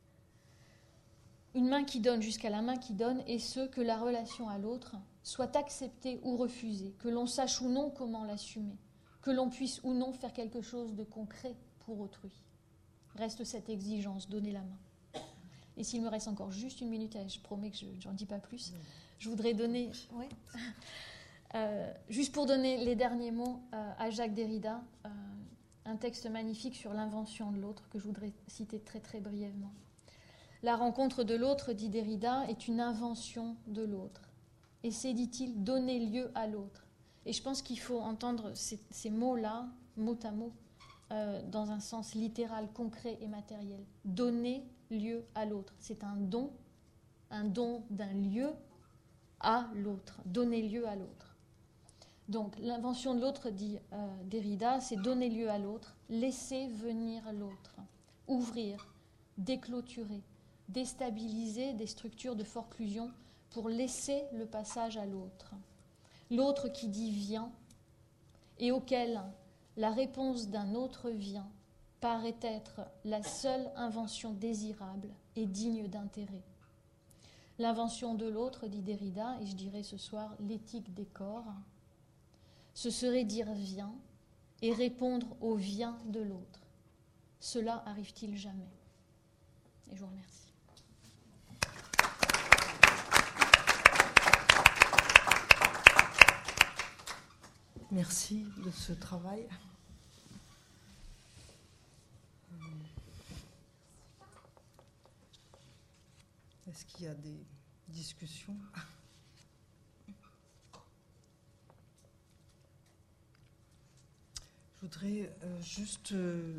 une main qui donne jusqu'à la main qui donne, et ce, que la relation à l'autre soit acceptée ou refusée, que l'on sache ou non comment l'assumer, que l'on puisse ou non faire quelque chose de concret pour autrui. Reste cette exigence, donner la main. Et s'il me reste encore juste une minute, je promets que je n'en dis pas plus, je voudrais donner... Ouais. Juste pour donner les derniers mots à Jacques Derrida, un texte magnifique sur l'invention de l'autre que je voudrais citer très très brièvement. La rencontre de l'autre, dit Derrida, est une invention de l'autre. et c'est, dit-il, donner lieu à l'autre. Et je pense qu'il faut entendre ces mots-là, mot à mot, dans un sens littéral, concret et matériel. Donner lieu à l'autre. C'est un don d'un lieu à l'autre, donner lieu à l'autre. Donc l'invention de l'autre, dit Derrida, c'est donner lieu à l'autre, laisser venir l'autre, ouvrir, déclôturer, déstabiliser des structures de forclusion pour laisser le passage à l'autre. L'autre qui dit vient et auquel la réponse d'un autre vient paraît être la seule invention désirable et digne d'intérêt. L'invention de l'autre, dit Derrida, et je dirais ce soir l'éthique des corps, ce serait dire viens et répondre au vient de l'autre. Cela arrive-t-il jamais? Et je vous remercie. Merci de ce travail. Est-ce qu'il y a des discussions? Je voudrais juste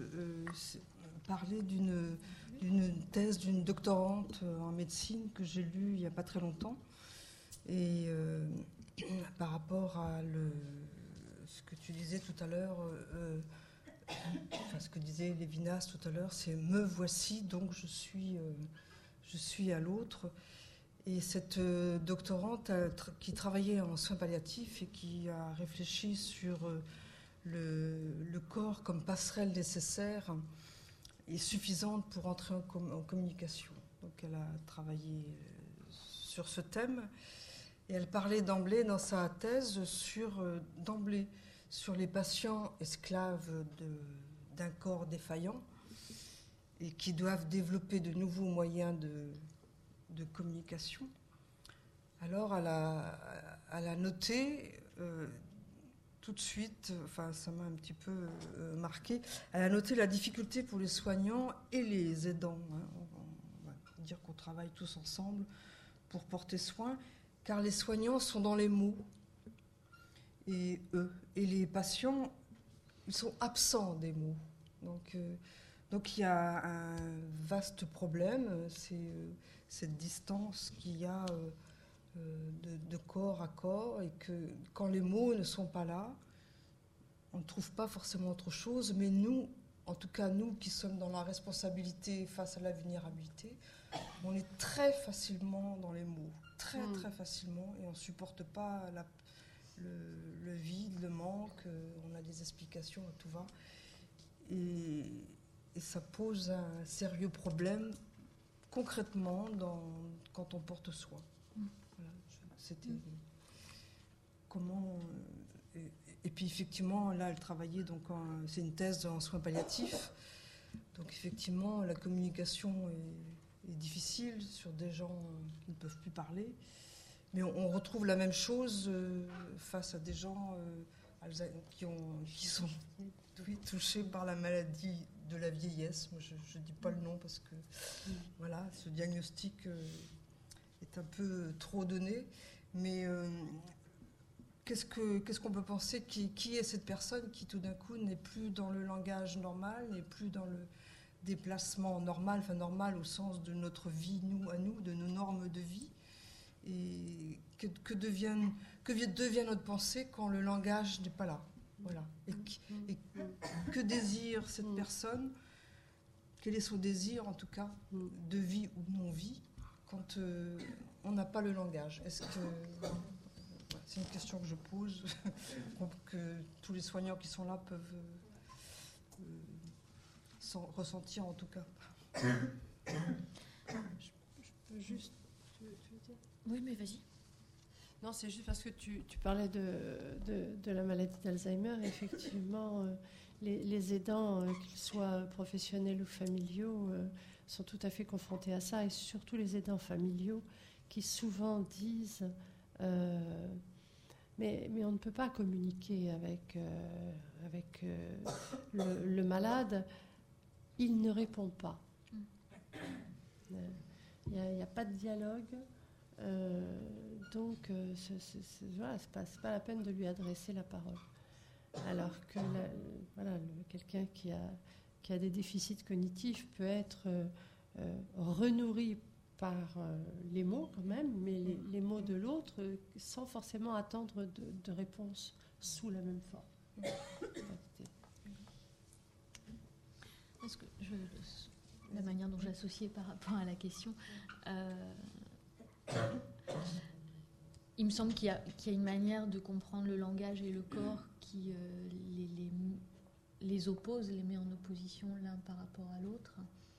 parler d'une thèse d'une doctorante en médecine que j'ai lue il n'y a pas très longtemps. Et par rapport à ce que tu disais tout à l'heure, ce que disait Lévinas tout à l'heure, c'est « me voici, donc je suis à l'autre ». Et cette doctorante qui travaillait en soins palliatifs et qui a réfléchi sur le corps comme passerelle nécessaire et suffisante pour entrer en communication. Donc elle a travaillé sur ce thème et elle parlait d'emblée dans sa thèse sur les patients esclaves d'un corps défaillant et qui doivent développer de nouveaux moyens de communication. Alors elle a noté tout de suite, ça m'a un petit peu marqué, elle a noté la difficulté pour les soignants et les aidants. On va dire qu'on travaille tous ensemble pour porter soin, car les soignants sont dans les mots. Et les patients, ils sont absents des mots. Donc il y a un vaste problème, c'est cette distance qu'il y a de corps à corps, et que quand les mots ne sont pas là, on ne trouve pas forcément autre chose, mais nous, en tout cas nous qui sommes dans la responsabilité face à la vulnérabilité, on est très facilement dans les mots, très facilement, et on ne supporte pas le vide, le manque, on a des explications à tout va, et ça pose un sérieux problème concrètement quand on porte soin. Voilà, c'était comment. Et puis effectivement, là, elle travaillait c'est une thèse en soins palliatifs. Donc effectivement, la communication est difficile sur des gens qui ne peuvent plus parler. Mais on retrouve la même chose face à des gens qui sont touchés par la maladie de la vieillesse. Moi, je ne dis pas le nom parce que voilà, ce diagnostic est un peu trop donné. Mais qu'est-ce qu'on peut penser qui est cette personne qui tout d'un coup n'est plus dans le langage normal, n'est plus dans le déplacement normal, normal au sens de notre vie, nous, de nos normes de vie, et que devient notre pensée quand le langage n'est pas là. Voilà. Et que désire cette personne? Quel est son désir, en tout cas, de vie ou non-vie, quand on n'a pas le langage? C'est une question que je pose, que tous les soignants qui sont là peuvent ressentir, en tout cas. Je peux juste... Tu veux dire? Oui, mais vas-y. Non, c'est juste parce que tu parlais de la maladie d'Alzheimer. Effectivement, les aidants, qu'ils soient professionnels ou familiaux, sont tout à fait confrontés à ça, et surtout les aidants familiaux qui souvent disent mais on ne peut pas communiquer avec le malade, il ne répond pas. Il n'y a pas de dialogue. Donc, voilà, c'est pas la peine de lui adresser la parole. Alors que quelqu'un qui a des déficits cognitifs peut être renourri par les mots quand même, mais les mots de l'autre sans forcément attendre de réponse sous la même forme. Parce que la manière dont j'associais par rapport à la question, il me semble qu'il y a une manière de comprendre le langage et le corps qui les oppose, les met en opposition l'un par rapport à l'autre,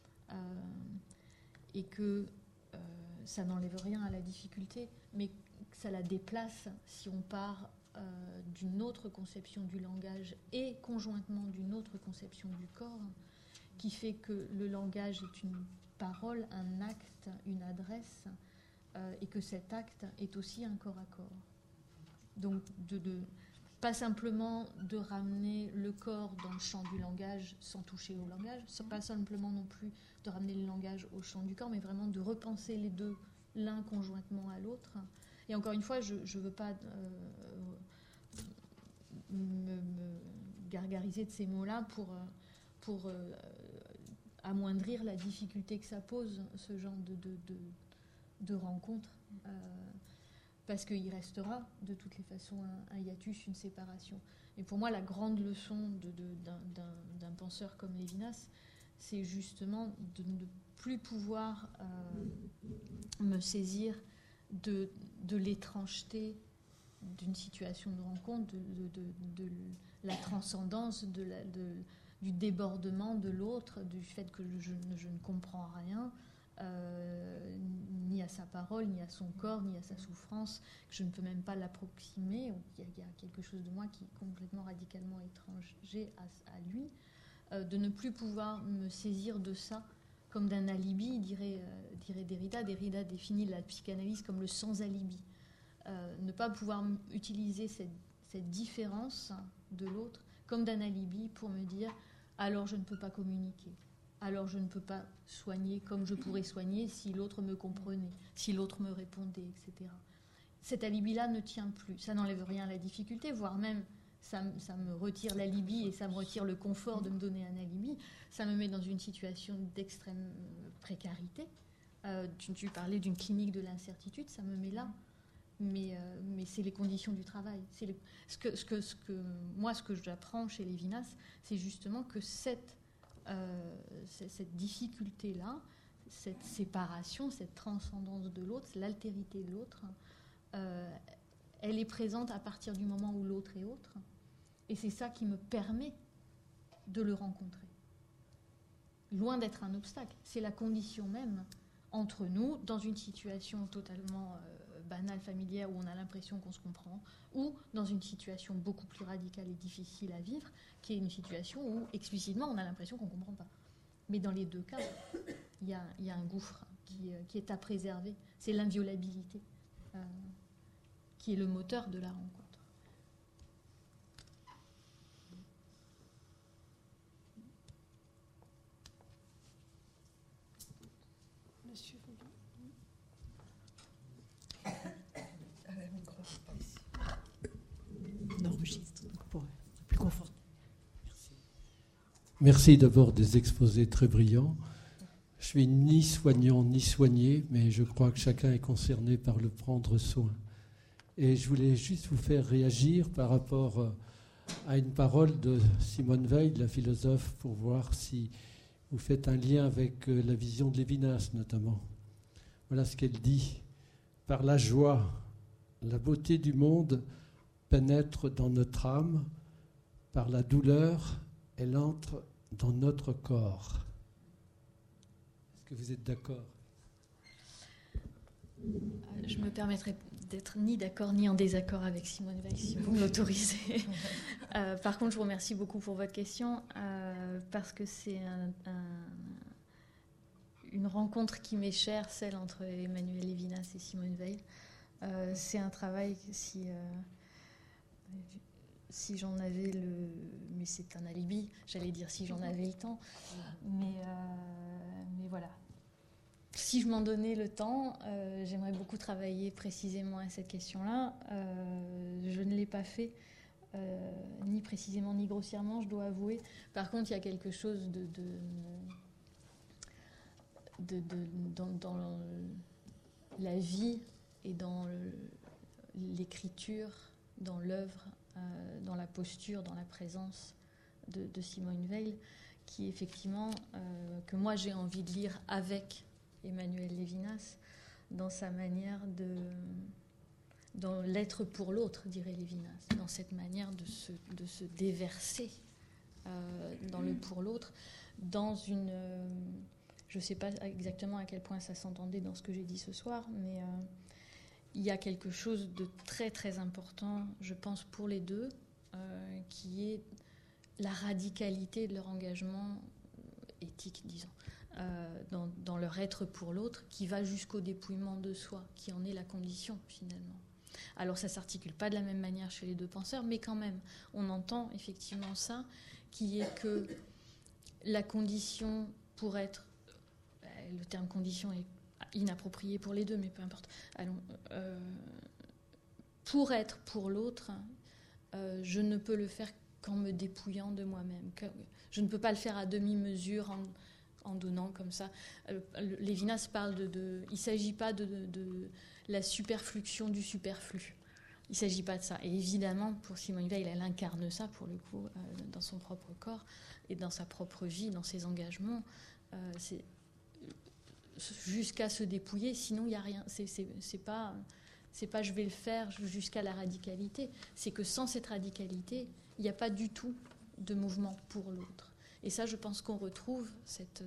et que ça n'enlève rien à la difficulté, mais que ça la déplace si on part d'une autre conception du langage et conjointement d'une autre conception du corps, qui fait que le langage est une parole, un acte, une adresse, et que cet acte est aussi un corps à corps. Donc, pas simplement de ramener le corps dans le champ du langage sans toucher au langage, pas simplement non plus de ramener le langage au champ du corps, mais vraiment de repenser les deux, l'un conjointement à l'autre. Et encore une fois, je ne veux pas me gargariser de ces mots-là pour amoindrir la difficulté que ça pose, ce genre de rencontre, parce qu'il restera de toutes les façons un hiatus, une séparation. Et pour moi, la grande leçon d'un penseur comme Lévinas, c'est justement de ne plus pouvoir me saisir de l'étrangeté d'une situation de rencontre, de la transcendance, du débordement de l'autre, du fait que je ne comprends rien, ni à sa parole, ni à son corps, ni à sa souffrance, que je ne peux même pas l'approximer. Il y a quelque chose de moi qui est complètement radicalement étranger à lui. De ne plus pouvoir me saisir de ça comme d'un alibi, dirait Derrida. Derrida définit la psychanalyse comme le sans-alibi. Ne pas pouvoir utiliser cette différence de l'autre comme d'un alibi pour me dire « alors je ne peux pas communiquer ». Alors je ne peux pas soigner comme je pourrais soigner si l'autre me comprenait, si l'autre me répondait, etc. Cet alibi-là ne tient plus. Ça n'enlève rien à la difficulté, voire même ça me retire l'alibi et ça me retire le confort de me donner un alibi. Ça me met dans une situation d'extrême précarité. Tu parlais d'une clinique de l'incertitude, ça me met là. Mais c'est les conditions du travail. Ce que j'apprends chez Lévinas, c'est justement que cette difficulté-là, cette séparation, cette transcendance de l'autre, l'altérité de l'autre, elle est présente à partir du moment où l'autre est autre. Et c'est ça qui me permet de le rencontrer. Loin d'être un obstacle, c'est la condition même entre nous, dans une situation totalement banale, familière, où on a l'impression qu'on se comprend, ou dans une situation beaucoup plus radicale et difficile à vivre, qui est une situation où, explicitement, on a l'impression qu'on ne comprend pas. Mais dans les deux cas, il y a un gouffre qui est à préserver. C'est l'inviolabilité qui est le moteur de la rencontre. Monsieur on enregistre pour être plus confortable. Merci d'abord des exposés très brillants. Je suis ni soignant ni soigné, mais je crois que chacun est concerné par le prendre soin. Et je voulais juste vous faire réagir par rapport à une parole de Simone Weil, la philosophe, pour voir si vous faites un lien avec la vision de Lévinas notamment. Voilà ce qu'elle dit. Par la joie, la beauté du monde pénètre dans notre âme. Par la douleur, elle entre dans notre corps. Est-ce que vous êtes d'accord ? Je me permettrai d'être ni d'accord ni en désaccord avec Simone Weil, si vous me l'autorisez. Par contre, je vous remercie beaucoup pour votre question, parce que c'est une rencontre qui m'est chère, celle entre Emmanuel Lévinas et Simone Weil. C'est un travail, si j'en avais mais c'est un alibi, j'allais dire si j'en avais le temps, mais voilà. Si je m'en donnais le temps, j'aimerais beaucoup travailler précisément à cette question-là. Je ne l'ai pas fait, ni précisément ni grossièrement, je dois avouer. Par contre, il y a quelque chose dans la vie et dans l'écriture, dans l'œuvre, dans la posture, dans la présence de Simone Weil, qui effectivement, que moi j'ai envie de lire avec Emmanuel Levinas, dans sa manière dans l'être pour l'autre, dirait Levinas, dans cette manière de se déverser dans le pour l'autre, dans une... je ne sais pas exactement à quel point ça s'entendait dans ce que j'ai dit ce soir, mais il y a quelque chose de très très important, je pense, pour les deux, qui est la radicalité de leur engagement éthique, disons, dans leur être pour l'autre, qui va jusqu'au dépouillement de soi, qui en est la condition finalement. Alors ça ne s'articule pas de la même manière chez les deux penseurs, mais quand même, on entend effectivement ça, qui est que la condition pour être... le terme condition est inapproprié pour les deux, mais peu importe. Allons, pour être pour l'autre, je ne peux le faire qu'en me dépouillant de moi-même. Je ne peux pas le faire à demi-mesure en donnant comme ça. Lévinas parle il ne s'agit pas de la superfluxion du superflu. Il ne s'agit pas de ça. Et évidemment, pour Simone Weil, elle incarne ça, pour le coup, dans son propre corps et dans sa propre vie, dans ses engagements. C'est jusqu'à se dépouiller, sinon il n'y a rien. C'est pas je vais le faire jusqu'à la radicalité. C'est que sans cette radicalité, il n'y a pas du tout de mouvement pour l'autre. Et ça, je pense qu'on retrouve cette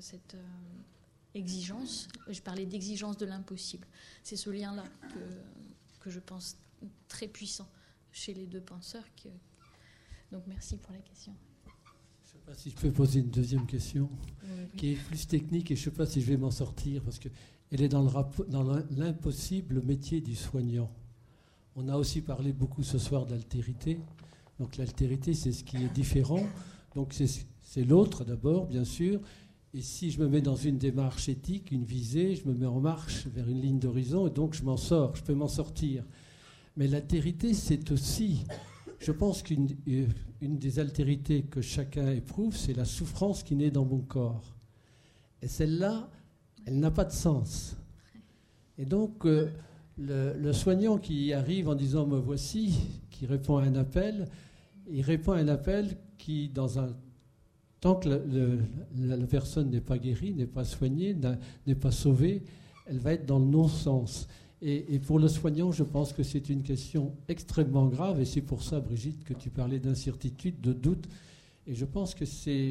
exigence. Je parlais d'exigence de l'impossible. C'est ce lien-là que je pense très puissant chez les deux penseurs. Donc merci pour la question. Je ne sais pas si je peux poser une deuxième question, qui est plus technique, et je ne sais pas si je vais m'en sortir, parce qu'elle est dans l'impossible métier du soignant. On a aussi parlé beaucoup ce soir d'altérité. Donc l'altérité, c'est ce qui est différent. Donc c'est l'autre d'abord, bien sûr. Et si je me mets dans une démarche éthique, une visée, je me mets en marche vers une ligne d'horizon, et donc je m'en sors, je peux m'en sortir. Mais l'altérité, c'est aussi... Je pense qu'une des altérités que chacun éprouve, c'est la souffrance qui naît dans mon corps. Et celle-là, elle n'a pas de sens. Et donc, le soignant qui arrive en disant « me voici », qui répond à un appel, il répond à un appel qui, tant que la personne n'est pas guérie, n'est pas soignée, n'est pas sauvée, elle va être dans le non-sens. Et pour le soignant, je pense que c'est une question extrêmement grave, et c'est pour ça, Brigitte, que tu parlais d'incertitude, de doute, et je pense que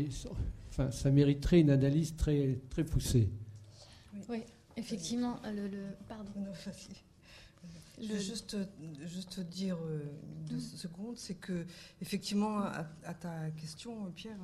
ça mériterait une analyse très, très poussée. Oui, effectivement, pardon. Non, facile. Je vais juste dire 2 secondes, c'est que effectivement à ta question, Pierre,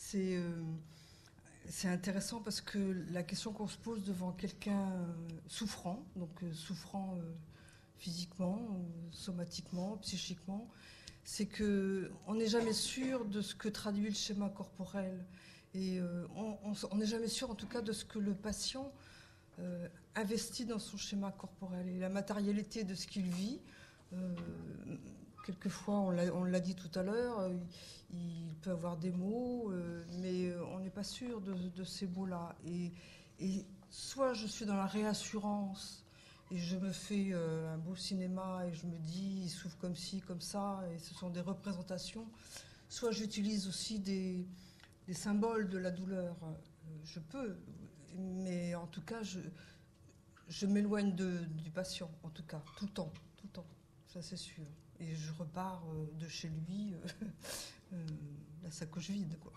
c'est intéressant parce que la question qu'on se pose devant quelqu'un souffrant, donc souffrant physiquement, somatiquement, psychiquement, c'est qu'on n'est jamais sûr de ce que traduit le schéma corporel. Et on n'est jamais sûr en tout cas de ce que le patient investit dans son schéma corporel. Et la matérialité de ce qu'il vit, quelquefois, on l'a dit tout à l'heure, il peut avoir des mots, mais on n'est pas sûr de ces mots-là. Et soit je suis dans la réassurance, et je me fais un beau cinéma, et je me dis, il souffre comme ci, comme ça, et ce sont des représentations, soit j'utilise aussi des symboles de la douleur. Je peux, mais en tout cas, je m'éloigne du patient, en tout cas, tout le temps, ça c'est sûr. Et je repars de chez lui, la sacoche vide, quoi.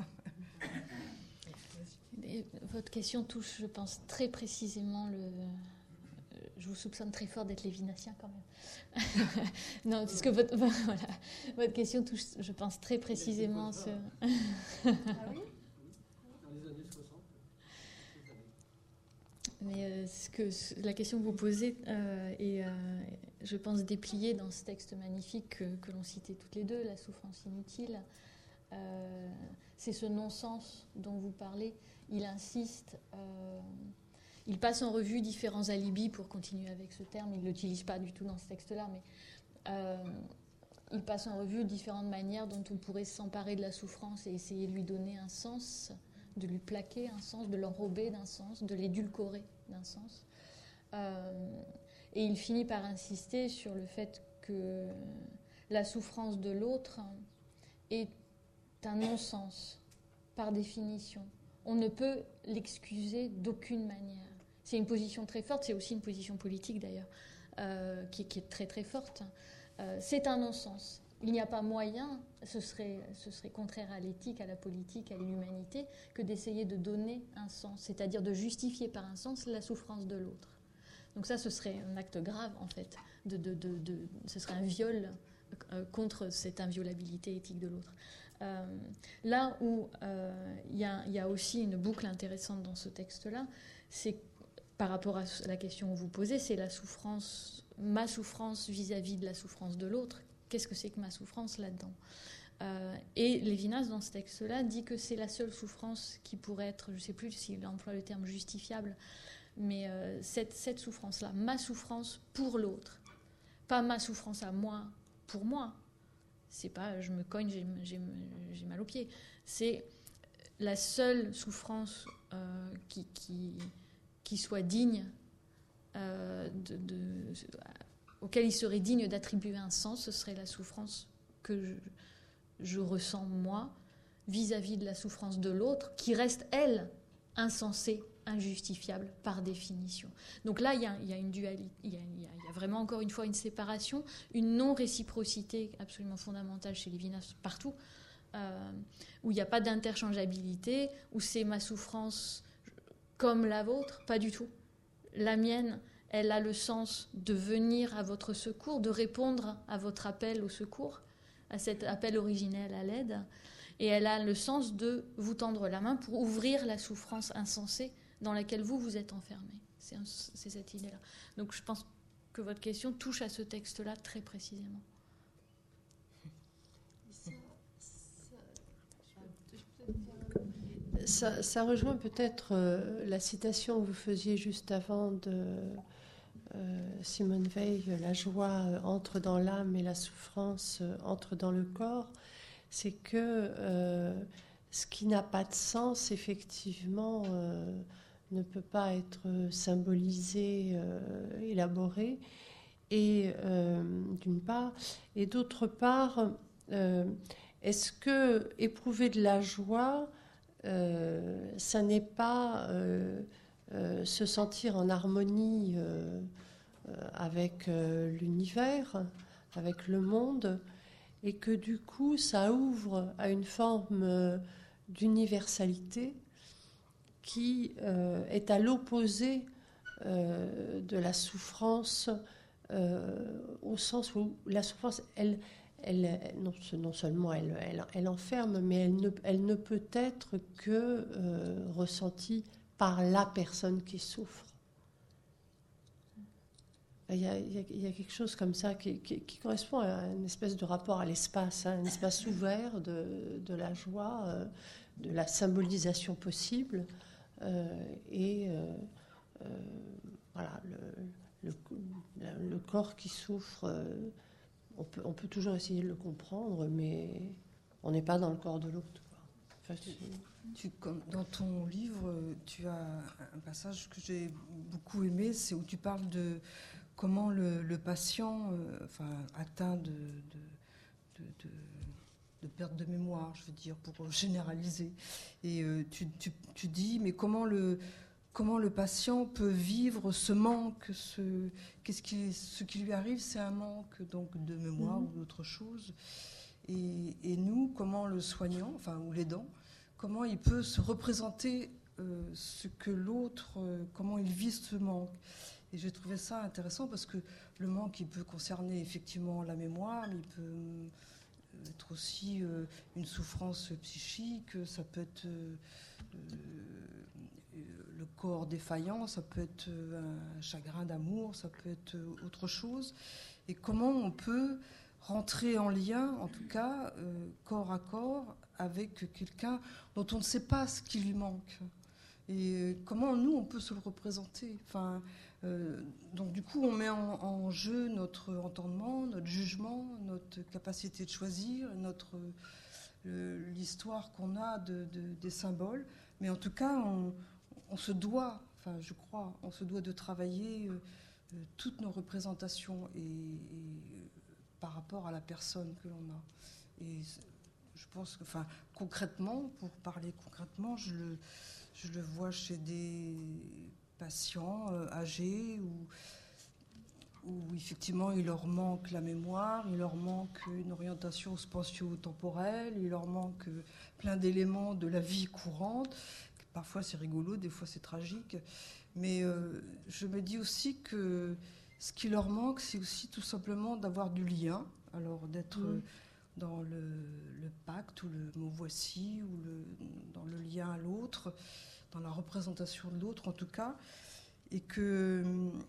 Et votre question touche, je pense, très précisément je vous soupçonne très fort d'être lévinassien quand même. Non, parce que votre question touche, je pense, très précisément ce... Ah oui ? Dans les années 60. Mais la question que vous posez est, je pense, dépliée dans ce texte magnifique que l'on citait toutes les deux, La souffrance inutile. C'est ce non-sens dont vous parlez. Il insiste il passe en revue différents alibis, pour continuer avec ce terme, il ne l'utilise pas du tout dans ce texte-là, mais il passe en revue différentes manières dont on pourrait s'emparer de la souffrance et essayer de lui donner un sens, de lui plaquer un sens, de l'enrober d'un sens, de l'édulcorer d'un sens. Et il finit par insister sur le fait que la souffrance de l'autre est un non-sens, par définition. On ne peut l'excuser d'aucune manière. C'est une position très forte, c'est aussi une position politique d'ailleurs, qui est très très forte. C'est un non-sens. Il n'y a pas moyen, ce serait contraire à l'éthique, à la politique, à l'humanité, que d'essayer de donner un sens, c'est-à-dire de justifier par un sens la souffrance de l'autre. Donc ça, ce serait un acte grave, en fait. Ce serait un viol contre cette inviolabilité éthique de l'autre. Là où il y a aussi une boucle intéressante dans ce texte-là, c'est par rapport à la question que vous posez, c'est la souffrance, ma souffrance vis-à-vis de la souffrance de l'autre. Qu'est-ce que c'est que ma souffrance là-dedans ? Et Lévinas, dans ce texte-là, dit que c'est la seule souffrance qui pourrait être, je ne sais plus s'il emploie le terme justifiable, mais cette souffrance-là, ma souffrance pour l'autre, pas ma souffrance à moi, pour moi. C'est pas je me cogne, j'ai mal aux pieds. C'est la seule souffrance qui soit digne, auquel il serait digne d'attribuer un sens, ce serait la souffrance que je ressens moi vis-à-vis de la souffrance de l'autre, qui reste, elle, insensée, injustifiable par définition. Donc là, il y a une dualité, il y a vraiment encore une fois une séparation, une non-réciprocité absolument fondamentale chez Lévinas partout, où il n'y a pas d'interchangeabilité, où c'est ma souffrance comme la vôtre, pas du tout. La mienne, elle a le sens de venir à votre secours, de répondre à votre appel au secours, à cet appel originel à l'aide, et elle a le sens de vous tendre la main pour ouvrir la souffrance insensée dans laquelle vous êtes enfermé. C'est cette idée-là. Donc je pense que votre question touche à ce texte-là très précisément. Ça rejoint peut-être la citation que vous faisiez juste avant de Simone Weil, la joie entre dans l'âme et la souffrance entre dans le corps. C'est que ce qui n'a pas de sens, effectivement, ne peut pas être symbolisé, élaboré, et d'une part, et d'autre part, est-ce que éprouver de la joie, ça n'est pas se sentir en harmonie avec l'univers, avec le monde, et que du coup ça ouvre à une forme d'universalité qui est à l'opposé de la souffrance, au sens où la souffrance, non seulement elle enferme, mais elle ne peut être que ressentie par la personne qui souffre. Il y a quelque chose comme ça qui correspond à une espèce de rapport à l'espace, un espace ouvert de la joie, de la symbolisation possible, et voilà, le corps qui souffre, on peut toujours essayer de le comprendre, mais on n'est pas dans le corps de l'autre. Enfin, dans ton livre, tu as un passage que j'ai beaucoup aimé, c'est où tu parles de comment le patient, atteint de perte de mémoire, je veux dire, pour généraliser. Et tu dis, mais comment le patient peut vivre ce manque, ce qui lui arrive, c'est un manque donc de mémoire ou d'autre chose. Et nous, comment le soignant, ou l'aidant, comment il peut se représenter ce que l'autre, comment il vit ce manque. Et j'ai trouvé ça intéressant parce que le manque, il peut concerner effectivement la mémoire, mais il peut être aussi une souffrance psychique, ça peut être le corps défaillant, ça peut être un chagrin d'amour, ça peut être autre chose. Et comment on peut rentrer en lien, en tout cas, corps à corps, avec quelqu'un dont on ne sait pas ce qui lui manque. Et comment nous, on peut se le représenter. Enfin, donc du coup, on met en jeu notre entendement, notre jugement, notre capacité de choisir, l'histoire qu'on a des symboles. Mais en tout cas, on se doit, enfin je crois, on se doit de travailler toutes nos représentations et par rapport à la personne que l'on a. Et je pense que, enfin, concrètement, pour parler concrètement, je le vois chez des patients âgés où effectivement il leur manque la mémoire, il leur manque une orientation spatio-temporelle, il leur manque plein d'éléments de la vie courante. Parfois c'est rigolo, des fois c'est tragique. Mais je me dis aussi que ce qui leur manque, c'est aussi tout simplement d'avoir du lien, alors d'être dans le pacte ou le mot voici, ou dans le lien à l'autre, dans la représentation de l'autre en tout cas, et que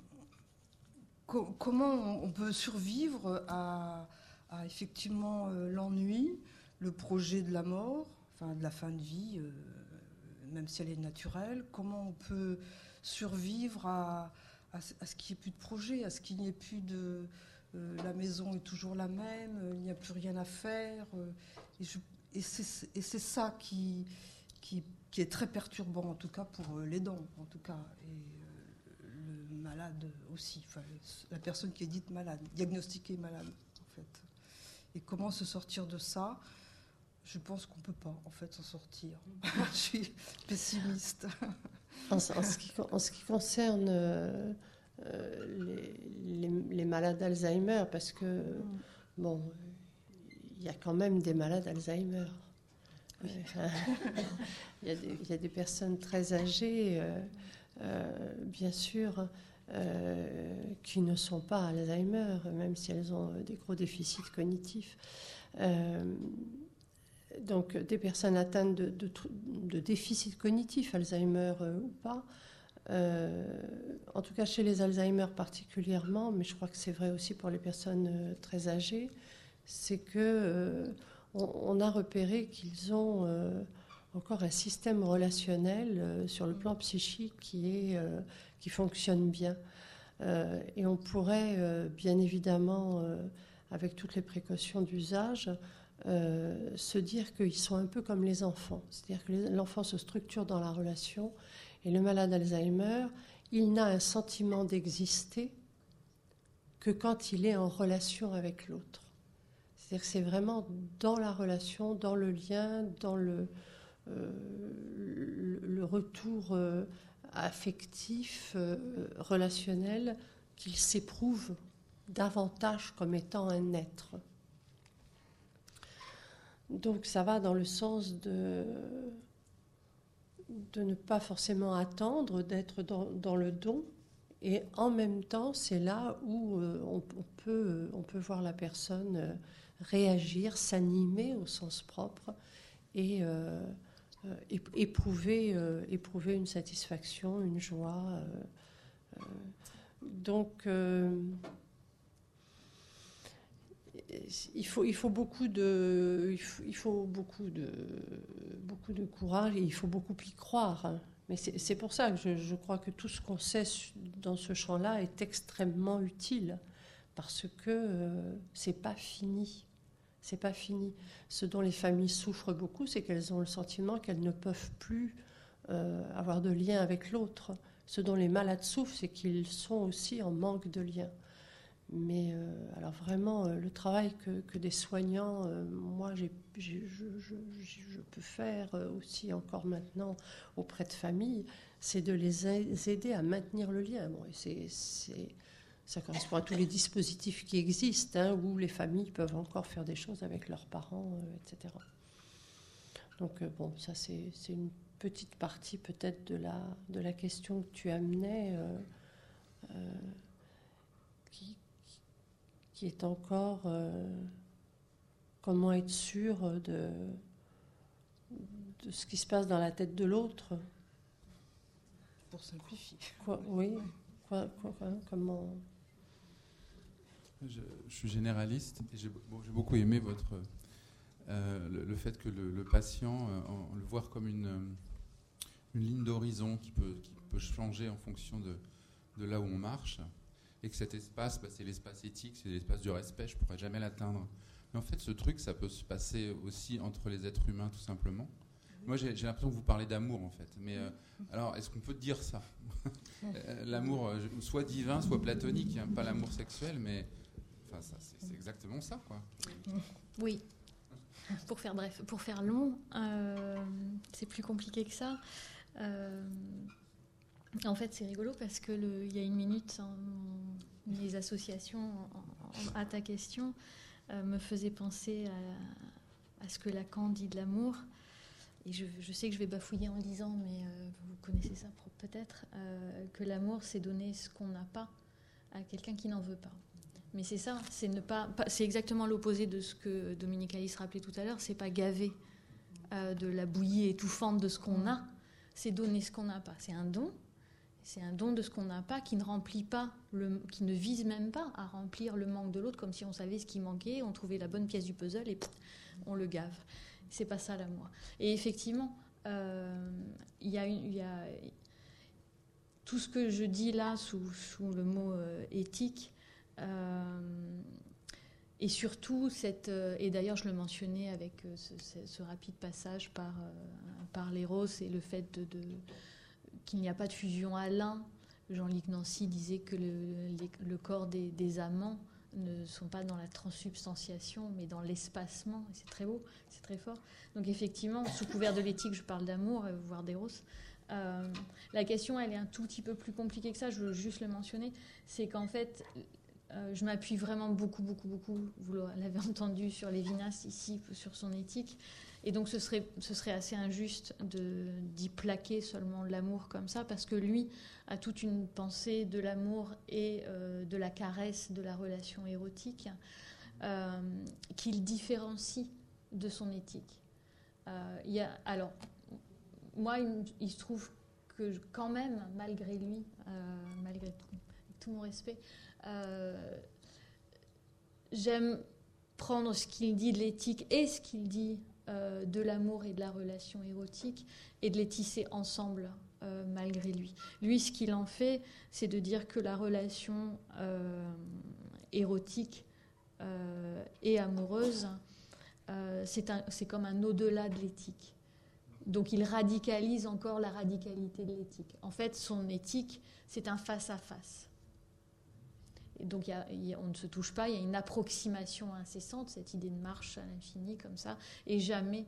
comment on peut survivre à effectivement l'ennui, le projet de la mort, enfin de la fin de vie, même si elle est naturelle, comment on peut survivre à ce qu'il n'y ait plus de projet, à ce qu'il n'y ait plus de... la maison est toujours la même, il n'y a plus rien à faire. Et c'est ça qui est très perturbant, en tout cas pour l'aidant, en tout cas, et le malade aussi, enfin, la personne qui est dite malade, diagnostiquée malade, en fait. Et comment se sortir de ça ? Je pense qu'on ne peut pas, en fait, s'en sortir. Je suis pessimiste. En ce qui concerne les malades d'Alzheimer, parce que, bon, il y a quand même des malades d'Alzheimer. Oui. Il y a des personnes très âgées, bien sûr, qui ne sont pas Alzheimer, même si elles ont des gros déficits cognitifs. Donc, des personnes atteintes de déficit cognitif, Alzheimer ou pas, en tout cas chez les Alzheimer particulièrement, mais je crois que c'est vrai aussi pour les personnes très âgées, c'est que on a repéré qu'ils ont encore un système relationnel sur le plan psychique qui fonctionne bien. Et on pourrait, bien évidemment, avec toutes les précautions d'usage, se dire qu'ils sont un peu comme les enfants. C'est-à-dire que l'enfant se structure dans la relation et le malade d'Alzheimer, il n'a un sentiment d'exister que quand il est en relation avec l'autre. C'est-à-dire que c'est vraiment dans la relation, dans le lien, dans le retour affectif, relationnel, qu'il s'éprouve davantage comme étant un être. Donc ça va dans le sens de ne pas forcément attendre, d'être dans le don. Et en même temps, c'est là où on peut voir la personne réagir, s'animer au sens propre et éprouver une satisfaction, une joie. Donc... Il faut beaucoup de courage et il faut beaucoup y croire. Mais c'est pour ça que je crois que tout ce qu'on sait dans ce champ-là est extrêmement utile, parce que c'est pas fini. C'est pas fini. Ce dont les familles souffrent beaucoup, c'est qu'elles ont le sentiment qu'elles ne peuvent plus avoir de lien avec l'autre. Ce dont les malades souffrent, c'est qu'ils sont aussi en manque de lien. Mais alors vraiment, le travail que des soignants, moi, je peux faire aussi encore maintenant auprès de familles, c'est de les aider à maintenir le lien. Bon, et ça correspond à tous les dispositifs qui existent, hein, où les familles peuvent encore faire des choses avec leurs parents, etc. Donc bon, ça c'est une petite partie peut-être de la question que tu amenais, qui est encore comment être sûr de ce qui se passe dans la tête de l'autre. Pour simplifier. Comment... Je suis généraliste et j'ai beaucoup aimé le fait que le patient, on le voit comme ligne d'horizon qui peut changer en fonction de là où on marche, et que cet espace, c'est l'espace éthique, c'est l'espace du respect, je ne pourrais jamais l'atteindre. Mais en fait, ce truc, ça peut se passer aussi entre les êtres humains, tout simplement. Moi, j'ai l'impression que vous parlez d'amour, en fait. Mais alors, est-ce qu'on peut dire ça? L'amour, soit divin, soit platonique, hein, pas l'amour sexuel, mais enfin, c'est exactement ça, quoi. Oui. Pour faire bref, pour faire long, c'est plus compliqué que ça. En fait, c'est rigolo parce que il y a une minute, les associations à ta question me faisaient penser à ce que Lacan dit de l'amour. Et je sais que je vais bafouiller en le disant, mais vous connaissez ça peut-être, que l'amour, c'est donner ce qu'on n'a pas à quelqu'un qui n'en veut pas. Mais c'est ça, c'est exactement l'opposé de ce que Dominique Alice rappelait tout à l'heure, c'est pas gaver de la bouillie étouffante de ce qu'on a, c'est donner ce qu'on n'a pas. C'est un don de ce qu'on n'a pas qui ne remplit pas, qui ne vise même pas à remplir le manque de l'autre, comme si on savait ce qui manquait, on trouvait la bonne pièce du puzzle et on le gave. C'est pas ça l'amour. Et effectivement, il y a tout ce que je dis là sous le mot éthique, et surtout et d'ailleurs je le mentionnais avec ce rapide passage par l'Éros et le fait qu'il n'y a pas de fusion à l'un. Jean-Luc Nancy disait que le corps des amants ne sont pas dans la transsubstantiation, mais dans l'espacement. Et c'est très beau, c'est très fort. Donc effectivement, sous couvert de l'éthique, je parle d'amour, voire d'éros. La question, elle est un tout petit peu plus compliquée que ça, je veux juste le mentionner. C'est qu'en fait, je m'appuie vraiment beaucoup, vous l'avez entendu, sur Lévinas ici, sur son éthique. Et donc ce serait assez injuste d'y plaquer seulement l'amour comme ça, parce que lui a toute une pensée de l'amour et de la caresse, de la relation érotique, qu'il différencie de son éthique. Alors, moi, il se trouve que quand même, malgré lui, malgré tout mon respect, j'aime prendre ce qu'il dit de l'éthique et ce qu'il dit de l'amour et de la relation érotique et de les tisser ensemble malgré lui. Lui, ce qu'il en fait, c'est de dire que la relation érotique et amoureuse, c'est comme un au-delà de l'éthique. Donc il radicalise encore la radicalité de l'éthique. En fait, son éthique, c'est un face-à-face. Et donc on ne se touche pas, il y a une approximation incessante, cette idée de marche à l'infini comme ça, et jamais.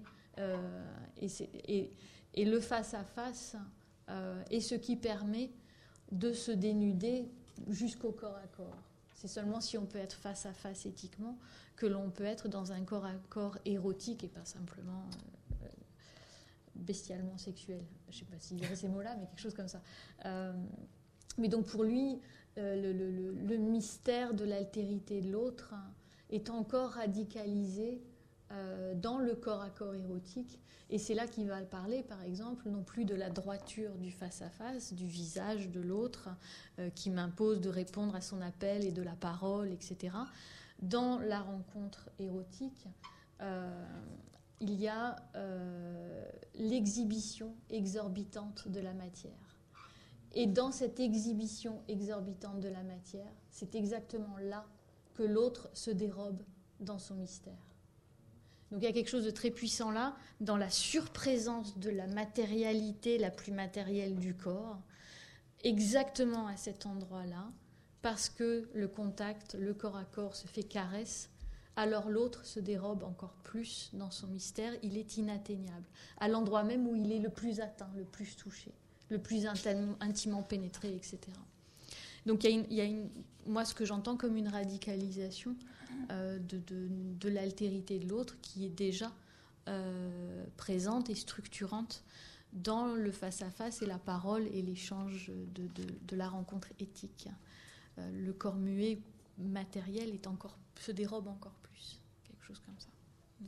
Et le face-à-face est ce qui permet de se dénuder jusqu'au corps à corps. C'est seulement si on peut être face-à-face éthiquement que l'on peut être dans un corps à corps érotique et pas simplement bestialement sexuel. Je ne sais pas s'il dirait ces mots-là, mais quelque chose comme ça. Mais donc pour lui, le mystère de l'altérité de l'autre est encore radicalisé dans le corps à corps érotique. Et c'est là qu'il va parler, par exemple, non plus de la droiture du face-à-face, du visage de l'autre, qui m'impose de répondre à son appel et de la parole, etc. Dans la rencontre érotique, il y a l'exhibition exorbitante de la matière. Et dans cette exhibition exorbitante de la matière, c'est exactement là que l'autre se dérobe dans son mystère. Donc il y a quelque chose de très puissant là, dans la surprésence de la matérialité la plus matérielle du corps, exactement à cet endroit-là, parce que le contact, le corps à corps se fait caresse, alors l'autre se dérobe encore plus dans son mystère, il est inatteignable, à l'endroit même où il est le plus atteint, le plus touché, le plus intimement pénétré, etc. Donc il y a moi ce que j'entends comme une radicalisation de l'altérité de l'autre qui est déjà présente et structurante dans le face-à-face et la parole et l'échange de la rencontre éthique. Le corps muet matériel se dérobe encore plus, quelque chose comme ça.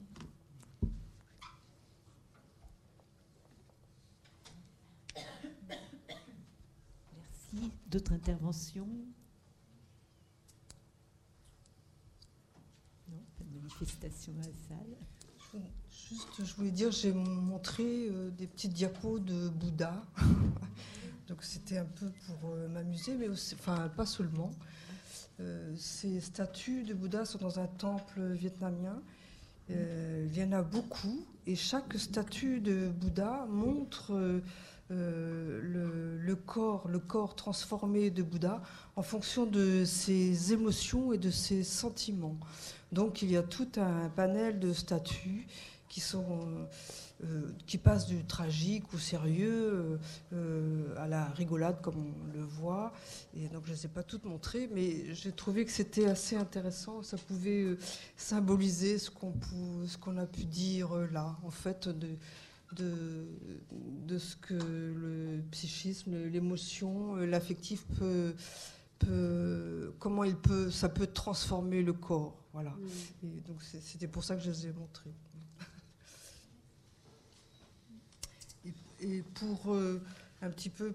Merci. D'autres interventions? Non, pas de manifestation à la salle. Juste, je voulais dire, j'ai montré des petites diapos de Bouddha. Donc c'était un peu pour m'amuser, mais aussi, enfin pas seulement. Ces statues de Bouddha sont dans un temple vietnamien. Il y en a beaucoup, et chaque statue de Bouddha montre le corps transformé de Bouddha en fonction de ses émotions et de ses sentiments. Donc il y a tout un panel de statues qui passent du tragique au sérieux à la rigolade comme on le voit. Et donc je ne les ai pas toutes montrées, mais j'ai trouvé que c'était assez intéressant. Ça pouvait symboliser ce qu'on a pu dire là, en fait, de ce que le psychisme, l'émotion, l'affectif ça peut transformer le corps. Voilà. Et donc c'était pour ça que je les ai montrées. Et pour un peu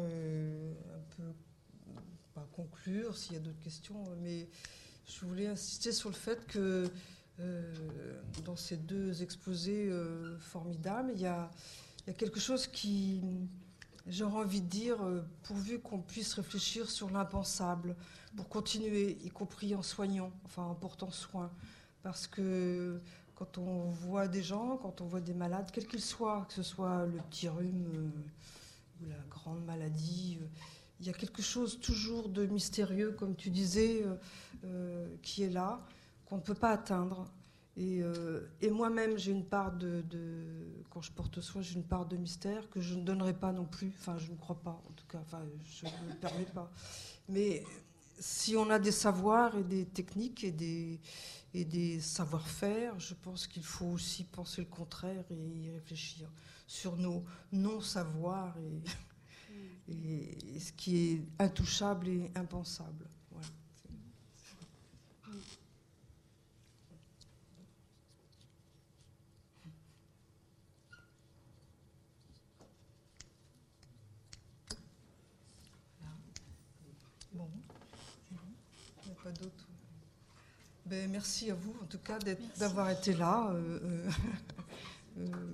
pas conclure, s'il y a d'autres questions, mais je voulais insister sur le fait que dans ces deux exposés formidables, il y a quelque chose qui, j'aurais envie de dire, pourvu qu'on puisse réfléchir sur l'impensable, pour continuer, y compris en soignant, enfin en portant soin, parce que quand on voit des gens, quand on voit des malades, quels qu'ils soient, que ce soit le petit rhume ou la grande maladie, il y a quelque chose toujours de mystérieux, comme tu disais, qui est là, qu'on ne peut pas atteindre. Et moi-même, j'ai une part quand je porte soin, j'ai une part de mystère que je ne donnerai pas non plus. Enfin, je ne crois pas, en tout cas. Enfin, je ne me permets pas. Mais si on a des savoirs et des techniques et des savoir-faire, je pense qu'il faut aussi penser le contraire et y réfléchir sur nos non-savoirs et ce qui est intouchable et impensable. Voilà. Bon, il n'y a pas d'autre. Merci à vous, en tout cas, d'avoir été là.